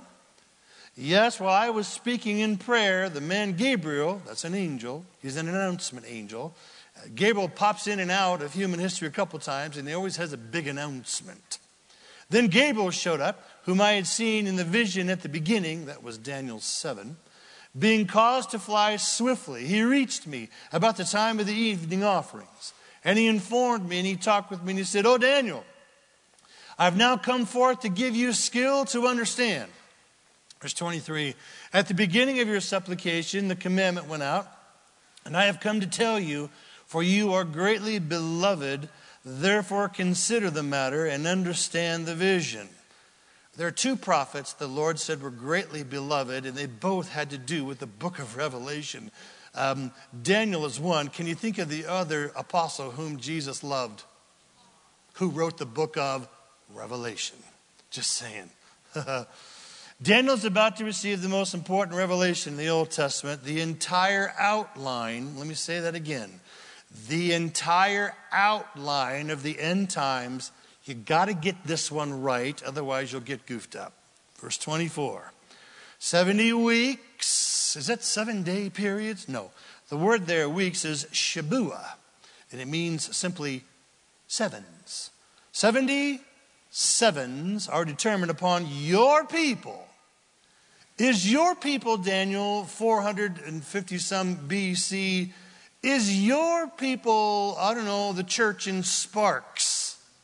yes, while I was speaking in prayer, the man Gabriel, that's an angel, he's an announcement angel. Uh, Gabriel pops in and out of human history a couple times, and he always has a big announcement. Then Gabriel showed up, whom I had seen in the vision at the beginning, that was Daniel seven, being caused to fly swiftly. He reached me about the time of the evening offerings, and he informed me, and he talked with me, and he said, oh, Daniel, I've now come forth to give you skill to understand. Verse twenty-three, at the beginning of your supplication, the commandment went out, and I have come to tell you, for you are greatly beloved, therefore consider the matter and understand the vision. There are two prophets the Lord said were greatly beloved, and they both had to do with the book of Revelation. Um, Daniel is one. Can you think of the other apostle whom Jesus loved? Who wrote the book of Revelation? Just saying. Daniel's about to receive the most important revelation in the Old Testament, the entire outline. Let me say that again. The entire outline of the end times. You got to get this one right, otherwise you'll get goofed up. Verse twenty-four. seventy weeks. Is that seven day periods? No. The word there, weeks, is Shabua, and it means simply sevens. seventy sevens are determined upon your people. Is your people, Daniel, four hundred fifty some B C, is your people, I don't know, the church in Sparks?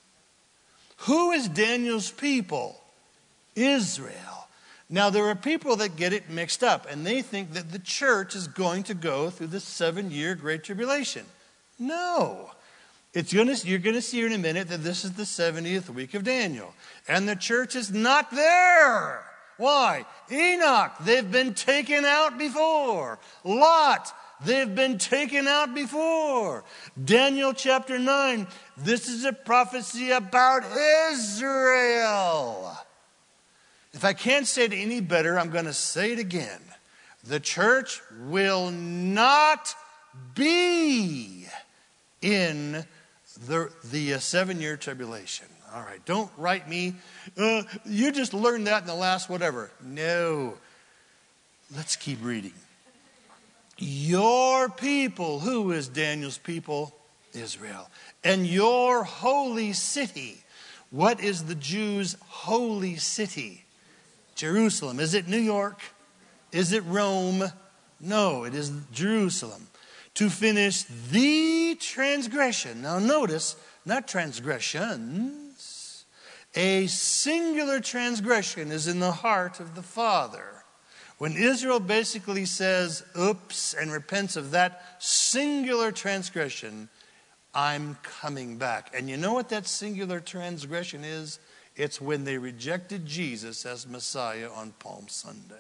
Who is Daniel's people? Israel. Now, there are people that get it mixed up, and they think that the church is going to go through the seven-year Great Tribulation. No. It's gonna, you're going to see in a minute that this is the seventieth week of Daniel. And the church is not there. Why? Enoch, they've been taken out before. Lot, they've been taken out before. Daniel chapter nine, this is a prophecy about Israel. If I can't say it any better, I'm going to say it again. The church will not be in the, the uh, seven-year tribulation. All right, don't write me, uh, you just learned that in the last whatever. No. Let's keep reading. Your people, who is Daniel's people? Israel. And your holy city. What is the Jews' holy city? Jerusalem. Is it New York? Is it Rome? No, it is Jerusalem. To finish the transgression. Now notice, not transgressions. A singular transgression is in the heart of the Father. When Israel basically says, oops, and repents of that singular transgression, I'm coming back. And you know what that singular transgression is? It's when they rejected Jesus as Messiah on Palm Sunday.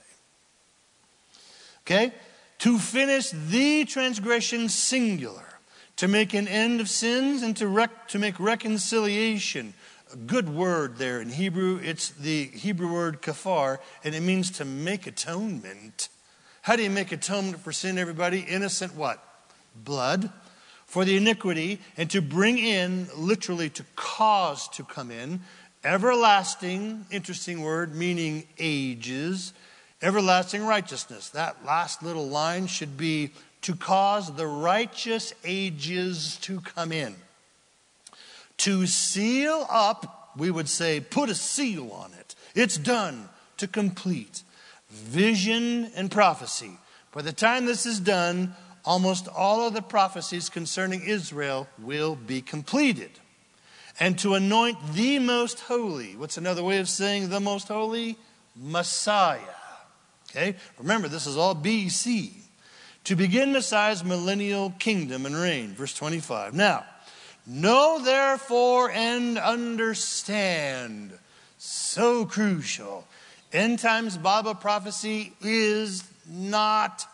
Okay? To finish the transgression singular, to make an end of sins and to, rec- to make reconciliation. A good word there in Hebrew. It's the Hebrew word kafar, and it means to make atonement. How do you make atonement for sin, everybody? Innocent what? Blood. For the iniquity, and to bring in, literally to cause to come in, everlasting, interesting word, meaning ages, everlasting righteousness. That last little line should be to cause the righteous ages to come in. To seal up, we would say, put a seal on it. It's done, to complete. Vision and prophecy. By the time this is done, almost all of the prophecies concerning Israel will be completed. and to anoint the most holy. What's another way of saying the most holy? Messiah. Okay? Remember, this is all B C. To begin Messiah's millennial kingdom and reign. Verse twenty-five. Now, know therefore and understand. So crucial. End times Bible prophecy is not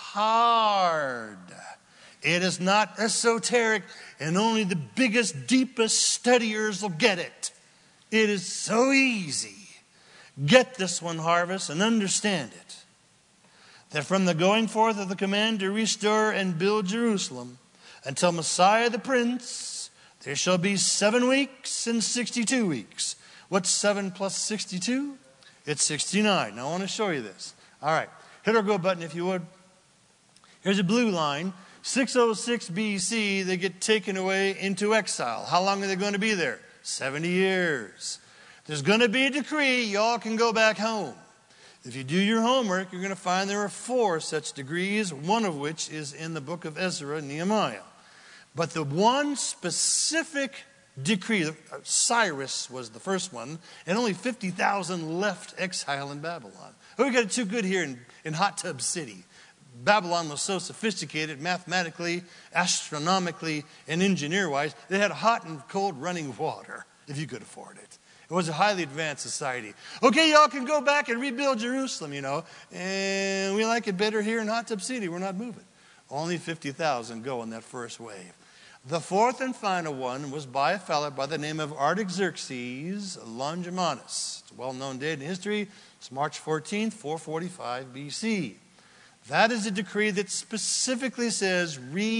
hard. It is not esoteric, and only the biggest, deepest studiers will get it. It is so easy. Get this one, Harvest, and understand it. That from the going forth of the command to restore and build Jerusalem until Messiah the Prince, there shall be seven weeks and sixty-two weeks. What's seven plus sixty-two? It's sixty-nine. Now I want to show you this. All right. Hit our go button if you would. Here's a blue line. six oh six B C, they get taken away into exile. How long are they going to be there? seventy years. There's going to be a decree. Y'all can go back home. If you do your homework, you're going to find there are four such decrees, one of which is in the book of Ezra and Nehemiah. But the one specific decree, Cyrus was the first one, and only fifty thousand left exile in Babylon. Oh, we got it too good here in, in Hot Tub City. Babylon was so sophisticated mathematically, astronomically, and engineer-wise, they had hot and cold running water, if you could afford it. It was a highly advanced society. Okay, y'all can go back and rebuild Jerusalem, you know, and we like it better here in Hot Tub City. We're not moving. Only fifty thousand go in that first wave. The fourth and final one was by a fellow by the name of Artaxerxes Longimanus. It's a well-known date in history. It's March fourteenth, four forty-five B C. That is a decree that specifically says,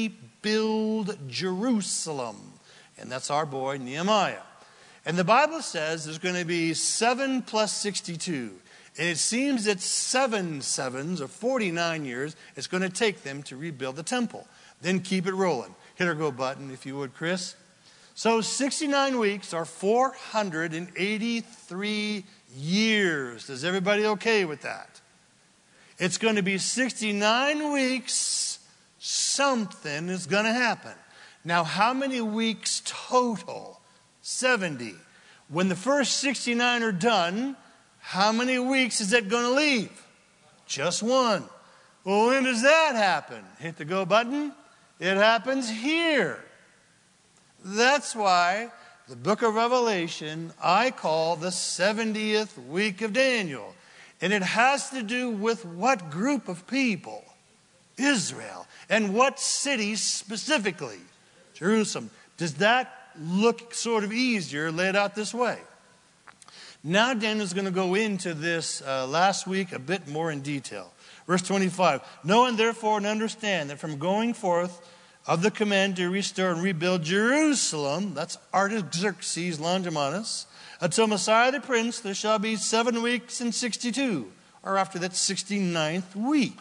rebuild Jerusalem. And that's our boy, Nehemiah. And the Bible says there's going to be seven plus sixty-two. And it seems that seven sevens, or forty-nine years, it's going to take them to rebuild the temple. Then keep it rolling. Hit our go button, if you would, Chris. So sixty-nine weeks are four hundred eighty-three years. Is everybody okay with that? It's going to be sixty-nine weeks, something is going to happen. Now, how many weeks total? seventy. When the first sixty-nine are done, how many weeks is that going to leave? Just one. Well, when does that happen? Hit the go button. It happens here. That's why the book of Revelation I call the seventieth week of Daniel. And it has to do with what group of people? Israel. And what city specifically? Jerusalem. Does that look sort of easier laid out this way? Now Daniel's going to go into this uh, last week a bit more in detail. Verse twenty-five. Know and therefore and understand that from going forth of the command to restore and rebuild Jerusalem, that's Artaxerxes Longimanus, until Messiah the Prince, there shall be seven weeks and sixty-two, or after that sixty-ninth week.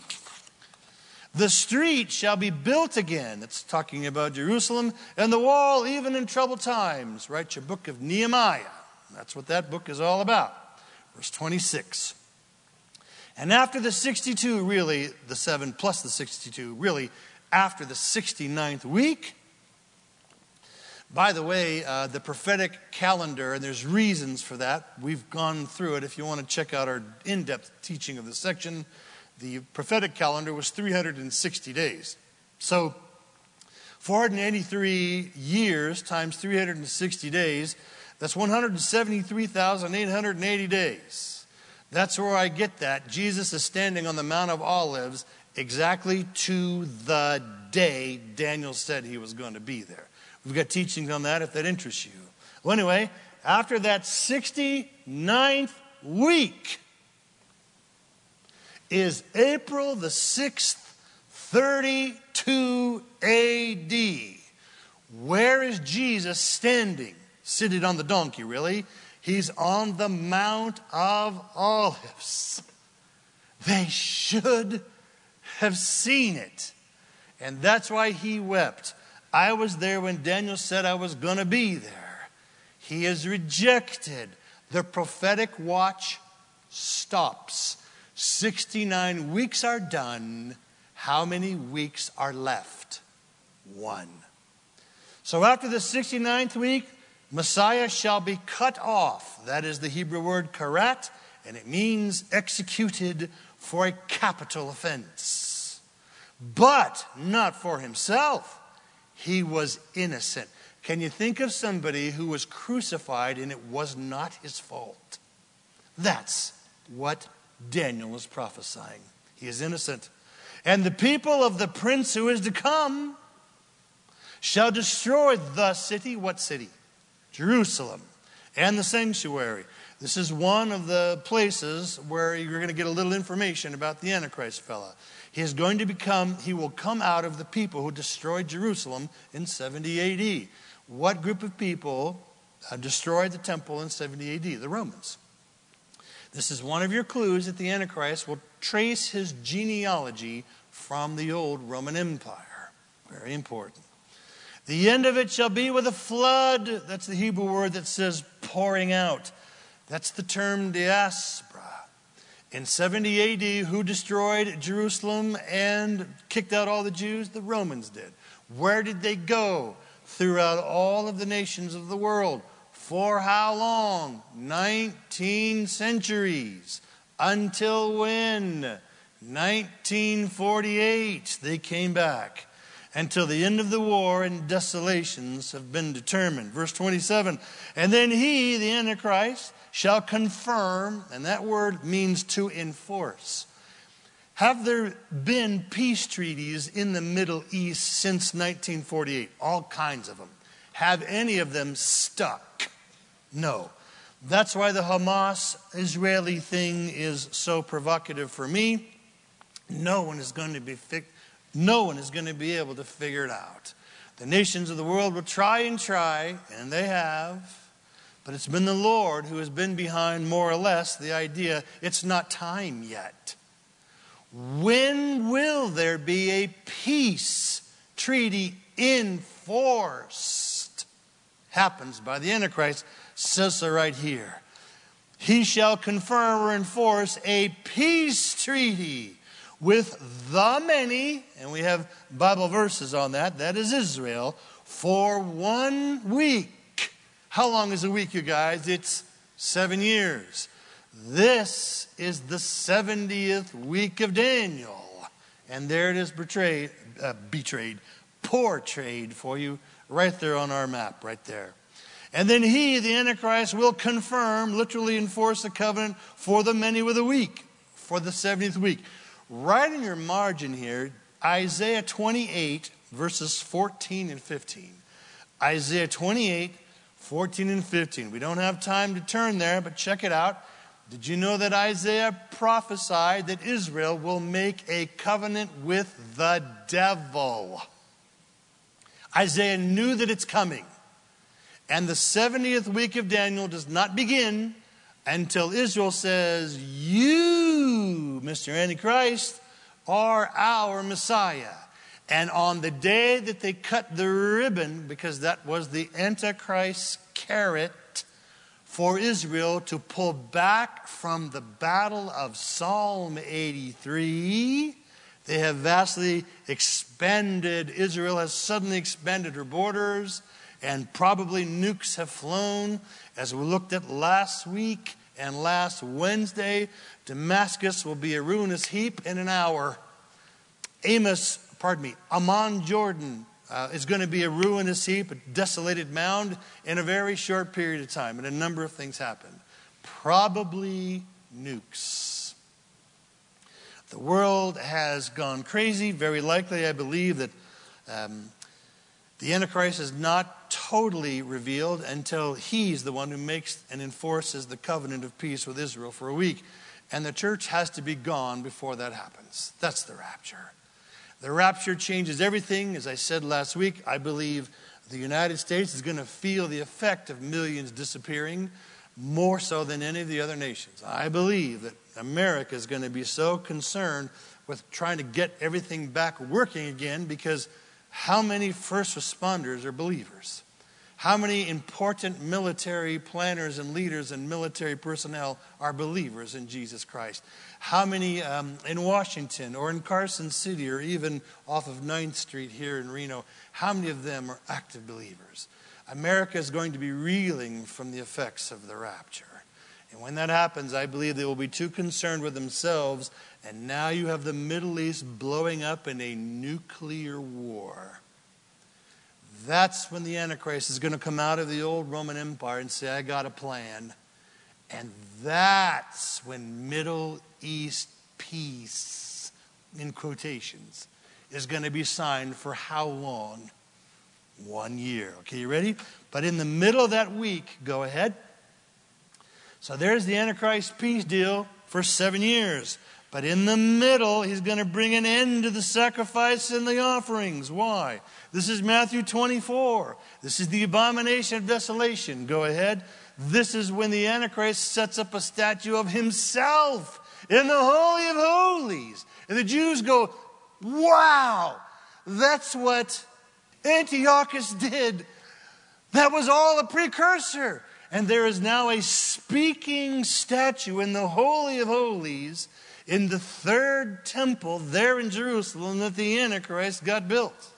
The street shall be built again. That's talking about Jerusalem. And the wall, even in troubled times. Write your book of Nehemiah. That's what that book is all about. Verse twenty-six. And after the sixty-two, really, the seven plus the sixty-two, really, after the sixty-ninth week. By the way, uh, the prophetic calendar, and there's reasons for that. We've gone through it. If you want to check out our in-depth teaching of this section, the prophetic calendar was three hundred sixty days. So four hundred eighty-three years times three hundred sixty days, that's one hundred seventy-three thousand eight hundred eighty days. That's where I get that. Jesus is standing on the Mount of Olives exactly to the day Daniel said he was going to be there. We've got teachings on that if that interests you. Well, anyway, after that sixty-ninth week is April the sixth, thirty-two A D. Where is Jesus standing? Seated on the donkey, really. He's on the Mount of Olives. They should have seen it. And that's why he wept. I was there when Daniel said I was going to be there. He is rejected. The prophetic watch stops. sixty-nine weeks are done. How many weeks are left? One. So after the sixty-ninth week, Messiah shall be cut off. That is the Hebrew word karat, and it means executed for a capital offense. But not for himself. He was innocent. Can you think of somebody who was crucified and it was not his fault? That's what Daniel is prophesying. He is innocent. And the people of the prince who is to come shall destroy the city. What city? Jerusalem. And the sanctuary. This is one of the places where you're going to get a little information about the Antichrist fella. He is going to become, he will come out of the people who destroyed Jerusalem in seventy A D. What group of people uh, destroyed the temple in seventy A D? The Romans. This is one of your clues that the Antichrist will trace his genealogy from the old Roman Empire. Very important. The end of it shall be with a flood. That's the Hebrew word that says pouring out. That's the term diaspora. In seventy A D, who destroyed Jerusalem and kicked out all the Jews? The Romans did. Where did they go? Throughout all of the nations of the world. For how long? nineteen centuries. Until when? nineteen forty-eight. They came back. Until the end of the war and desolations have been determined. Verse twenty-seven. And then he, the Antichrist, shall confirm, and that word means to enforce. Have there been peace treaties in the Middle East since nineteen forty-eight? All kinds of them. Have any of them stuck? No. That's why the Hamas-Israeli thing is so provocative for me. No one is going to be fi- no one is going to be able to figure it out. The nations of the world will try and try, and they have. But it's been the Lord who has been behind more or less the idea it's not time yet. When will there be a peace treaty enforced? Happens by the Antichrist, says so right here. He shall confirm or enforce a peace treaty with the many, and we have Bible verses on that, that is Israel, for one week. How long is a week, you guys? It's seven years. This is the seventieth week of Daniel. And there it is betrayed, uh, betrayed, portrayed for you right there on our map, right there. And then he, the Antichrist, will confirm, literally enforce the covenant for the many with a week, for the seventieth week. Right in your margin here, Isaiah twenty-eight, verses fourteen and fifteen. Isaiah twenty-eight, fourteen and fifteen. We don't have time to turn there, but check it out. Did you know that Isaiah prophesied that Israel will make a covenant with the devil? Isaiah knew that it's coming. And the seventieth week of Daniel does not begin until Israel says, you, Mister Antichrist, are our Messiah. And on the day that they cut the ribbon, because that was the Antichrist's carrot for Israel to pull back from the battle of Psalm eighty-three, they have vastly expanded. Israel has suddenly expanded her borders, and probably nukes have flown. As we looked at last week and last Wednesday, Damascus will be a ruinous heap in an hour. Amos, pardon me, Amman, Jordan uh, is going to be a ruinous heap, a desolated mound in a very short period of time. And a number of things happen. Probably nukes. The world has gone crazy. Very likely, I believe that um, the Antichrist is not totally revealed until he's the one who makes and enforces the covenant of peace with Israel for a week. And the church has to be gone before that happens. That's the rapture. The rapture changes everything. As I said last week, I believe the United States is going to feel the effect of millions disappearing more so than any of the other nations. I believe that America is going to be so concerned with trying to get everything back working again, because how many first responders are believers? How many important military planners and leaders and military personnel are believers in Jesus Christ? How many um, in Washington or in Carson City or even off of ninth Street here in Reno, how many of them are active believers? America is going to be reeling from the effects of the rapture. And when that happens, I believe they will be too concerned with themselves. And now you have the Middle East blowing up in a nuclear war. That's when the Antichrist is going to come out of the old Roman Empire and say, I got a plan. And that's when Middle East peace, in quotations, is going to be signed for how long? One year. Okay, you ready? But in the middle of that week, go ahead. So there's the Antichrist peace deal for seven years. But in the middle, he's going to bring an end to the sacrifice and the offerings. Why? This is Matthew twenty-four. This is the abomination of desolation. Go ahead. This is when the Antichrist sets up a statue of himself in the Holy of Holies. And the Jews go, wow, that's what Antiochus did. That was all a precursor. And there is now a speaking statue in the Holy of Holies in the third temple there in Jerusalem that the Antichrist got built.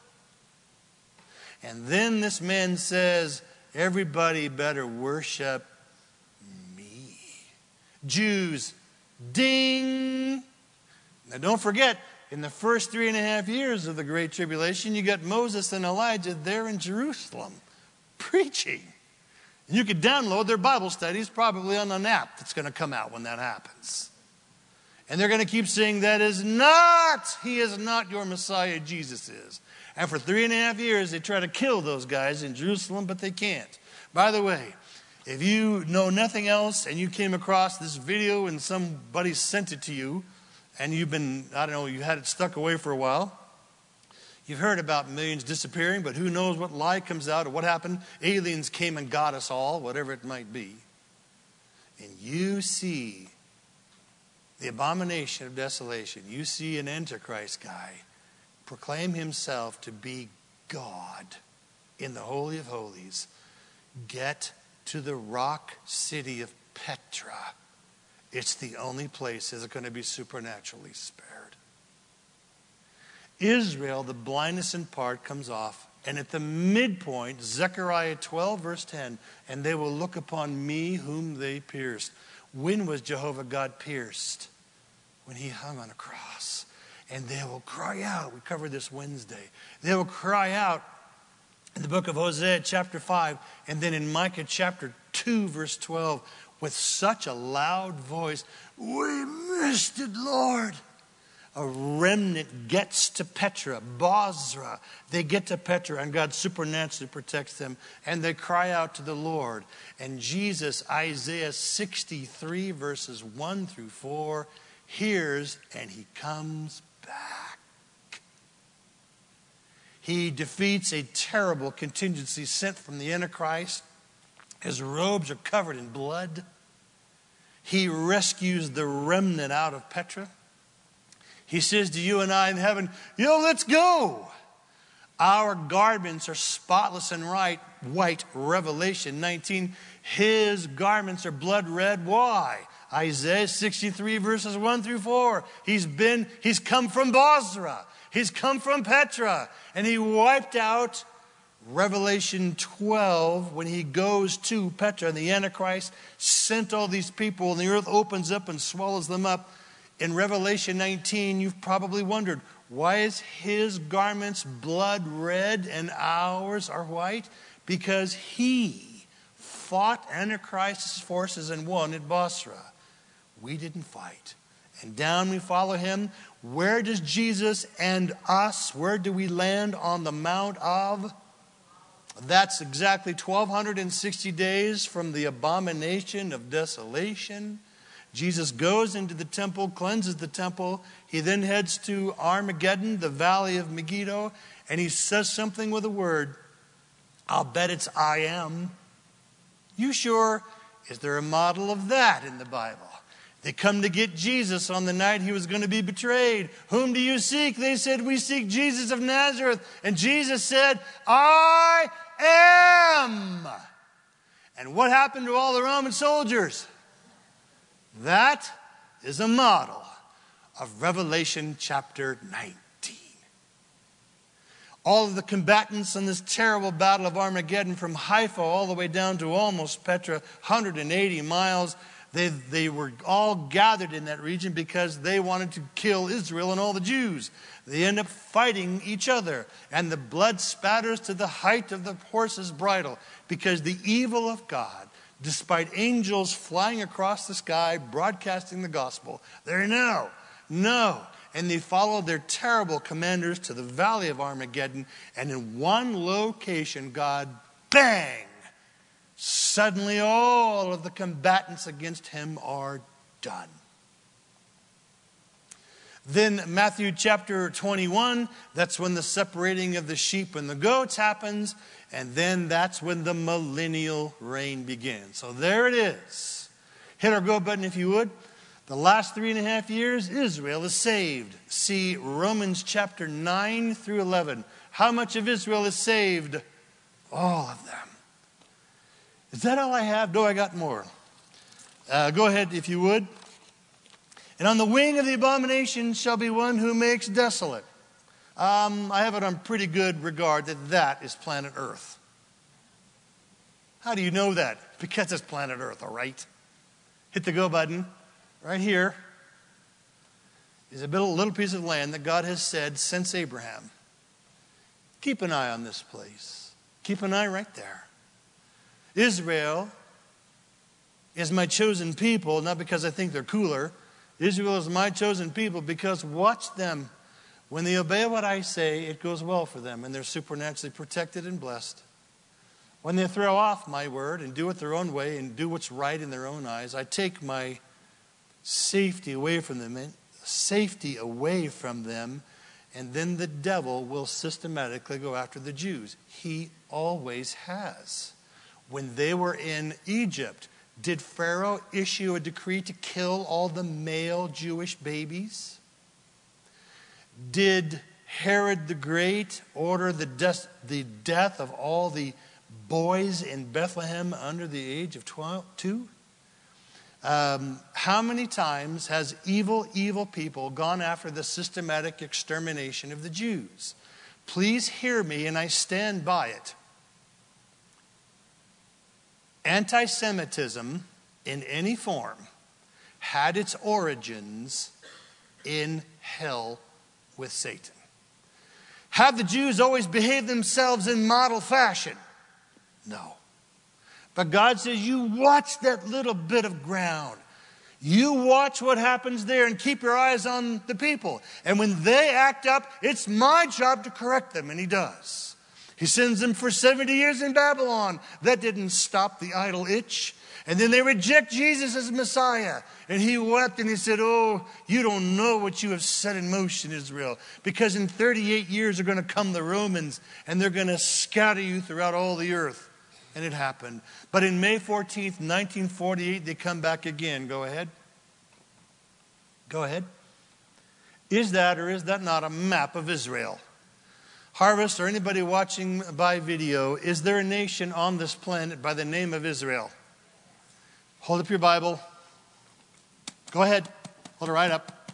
And then this man says, everybody better worship me. Jews, ding. Now don't forget, in the first three and a half years of the Great Tribulation, you got Moses and Elijah there in Jerusalem preaching. And you could download their Bible studies probably on an app that's going to come out when that happens. And they're going to keep saying that is not, he is not your Messiah, Jesus is. And for three and a half years, they try to kill those guys in Jerusalem, but they can't. By the way, if you know nothing else and you came across this video and somebody sent it to you, and you've been, I don't know, you had it stuck away for a while, you've heard about millions disappearing, but who knows what lie comes out or what happened. Aliens came and got us all, whatever it might be. And you see the abomination of desolation. You see an Antichrist guy proclaim himself to be God in the Holy of Holies. Get to the rock city of Petra. It's the only place that's going to be supernaturally spared. Israel, the blindness in part comes off. And at the midpoint, Zechariah twelve, verse ten, and they will look upon me whom they pierced. When was Jehovah God pierced? When he hung on a cross. And they will cry out. We covered this Wednesday. They will cry out in the book of Hosea chapter five. And then in Micah chapter two, verse twelve. With such a loud voice, we missed it, Lord. A remnant gets to Petra, Bozrah. They get to Petra and God supernaturally protects them. And they cry out to the Lord. And Jesus, Isaiah sixty-three, verses one through four, hears and he comes back. He defeats a terrible contingency sent from the Antichrist. His robes are covered in blood. He rescues the remnant out of Petra. He says to you and I in heaven, yo, let's go. Our garments are spotless and right, white. Revelation nineteen. His garments are blood red. Why? Isaiah sixty-three, verses one through four. He's been, he's come from Bozrah. He's come from Petra. And he wiped out Revelation twelve, when he goes to Petra, and the Antichrist sent all these people, and the earth opens up and swallows them up. In Revelation nineteen, you've probably wondered, why is his garments blood red and ours are white? Because he fought Antichrist's forces and won at Bozrah. We didn't fight. And down we follow him. Where does Jesus and us, where do we land on the Mount of? That's exactly twelve sixty days from the abomination of desolation. Jesus goes into the temple, cleanses the temple. He then heads to Armageddon, the valley of Megiddo, and he says something with a word. I'll bet it's I am. You sure? Is there a model of that in the Bible? They come to get Jesus on the night he was going to be betrayed. Whom do you seek? They said, we seek Jesus of Nazareth. And Jesus said, I am. And what happened to all the Roman soldiers? That is a model of Revelation chapter nineteen. All of the combatants in this terrible battle of Armageddon, from Haifa all the way down to almost Petra, one hundred eighty miles, they, they were all gathered in that region because they wanted to kill Israel and all the Jews. They end up fighting each other, and the blood spatters to the height of the horse's bridle, because the evil of God, despite angels flying across the sky, broadcasting the gospel, they're no, no. And they followed their terrible commanders to the valley of Armageddon. And in one location, God, bang, suddenly all of the combatants against him are done. Then Matthew chapter twenty-one, that's when the separating of the sheep and the goats happens. And then that's when the millennial reign begins. So there it is. Hit our go button if you would. The last three and a half years, Israel is saved. See Romans chapter nine through eleven. How much of Israel is saved? All of them. Is that all I have? No, I got more. Uh, go ahead if you would. And on the wing of the abomination shall be one who makes desolate. Um, I have it on pretty good regard that that is planet Earth. How do you know that? Because it's planet Earth, all right? Hit the go button. Right here is a little piece of land that God has said since Abraham. Keep an eye on this place. Keep an eye right there. Israel is my chosen people, not because I think they're cooler. Israel is my chosen people because watch them. When they obey what I say, it goes well for them, and they're supernaturally protected and blessed. When they throw off my word and do it their own way and do what's right in their own eyes, I take my safety away from them, safety away from them, and then the devil will systematically go after the Jews. He always has. When they were in Egypt, did Pharaoh issue a decree to kill all the male Jewish babies? Did Herod the Great order the death, the death of all the boys in Bethlehem under the age of twelve, two? Um, how many times has evil, evil people gone after the systematic extermination of the Jews? Please hear me, and I stand by it. Anti-Semitism in any form had its origins in hell with Satan. Have the Jews always behaved themselves in model fashion? No. But God says, you watch that little bit of ground. You watch what happens there and keep your eyes on the people. And when they act up, it's my job to correct them. And he does. He sends them for seventy years in Babylon. That didn't stop the idle itch. And then they reject Jesus as Messiah. And he wept and he said, oh, you don't know what you have set in motion, Israel. Because in thirty-eight years are going to come the Romans and they're going to scatter you throughout all the earth. And it happened. But in May fourteenth, nineteen forty-eight, they come back again. Go ahead. Go ahead. Is that or is that not a map of Israel? Harvest or anybody watching by video, is there a nation on this planet by the name of Israel? Hold up your Bible. Go ahead. Hold it right up.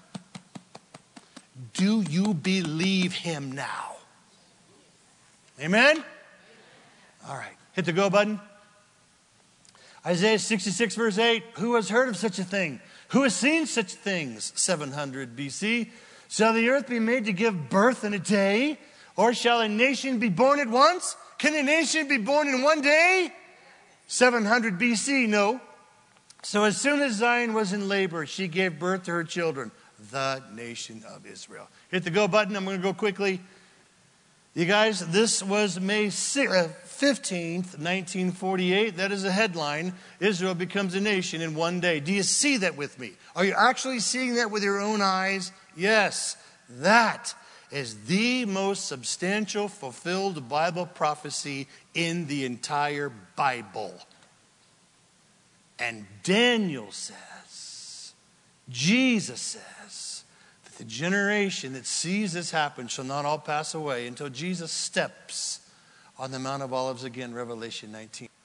Do you believe him now? Amen? All right. Hit the go button. Isaiah sixty-six verse eight. Who has heard of such a thing? Who has seen such things? seven hundred B C. Shall the earth be made to give birth in a day? Or shall a nation be born at once? Can a nation be born in one day? seven hundred B C. No. So as soon as Zion was in labor, she gave birth to her children. The nation of Israel. Hit the go button. I'm going to go quickly. You guys, this was May fifteenth, nineteen forty-eight. That is a headline. Israel becomes a nation in one day. Do you see that with me? Are you actually seeing that with your own eyes? Yes. That is the most substantial fulfilled Bible prophecy in the entire Bible. And Daniel says, Jesus says, that the generation that sees this happen shall not all pass away until Jesus steps on the Mount of Olives again, Revelation nineteen.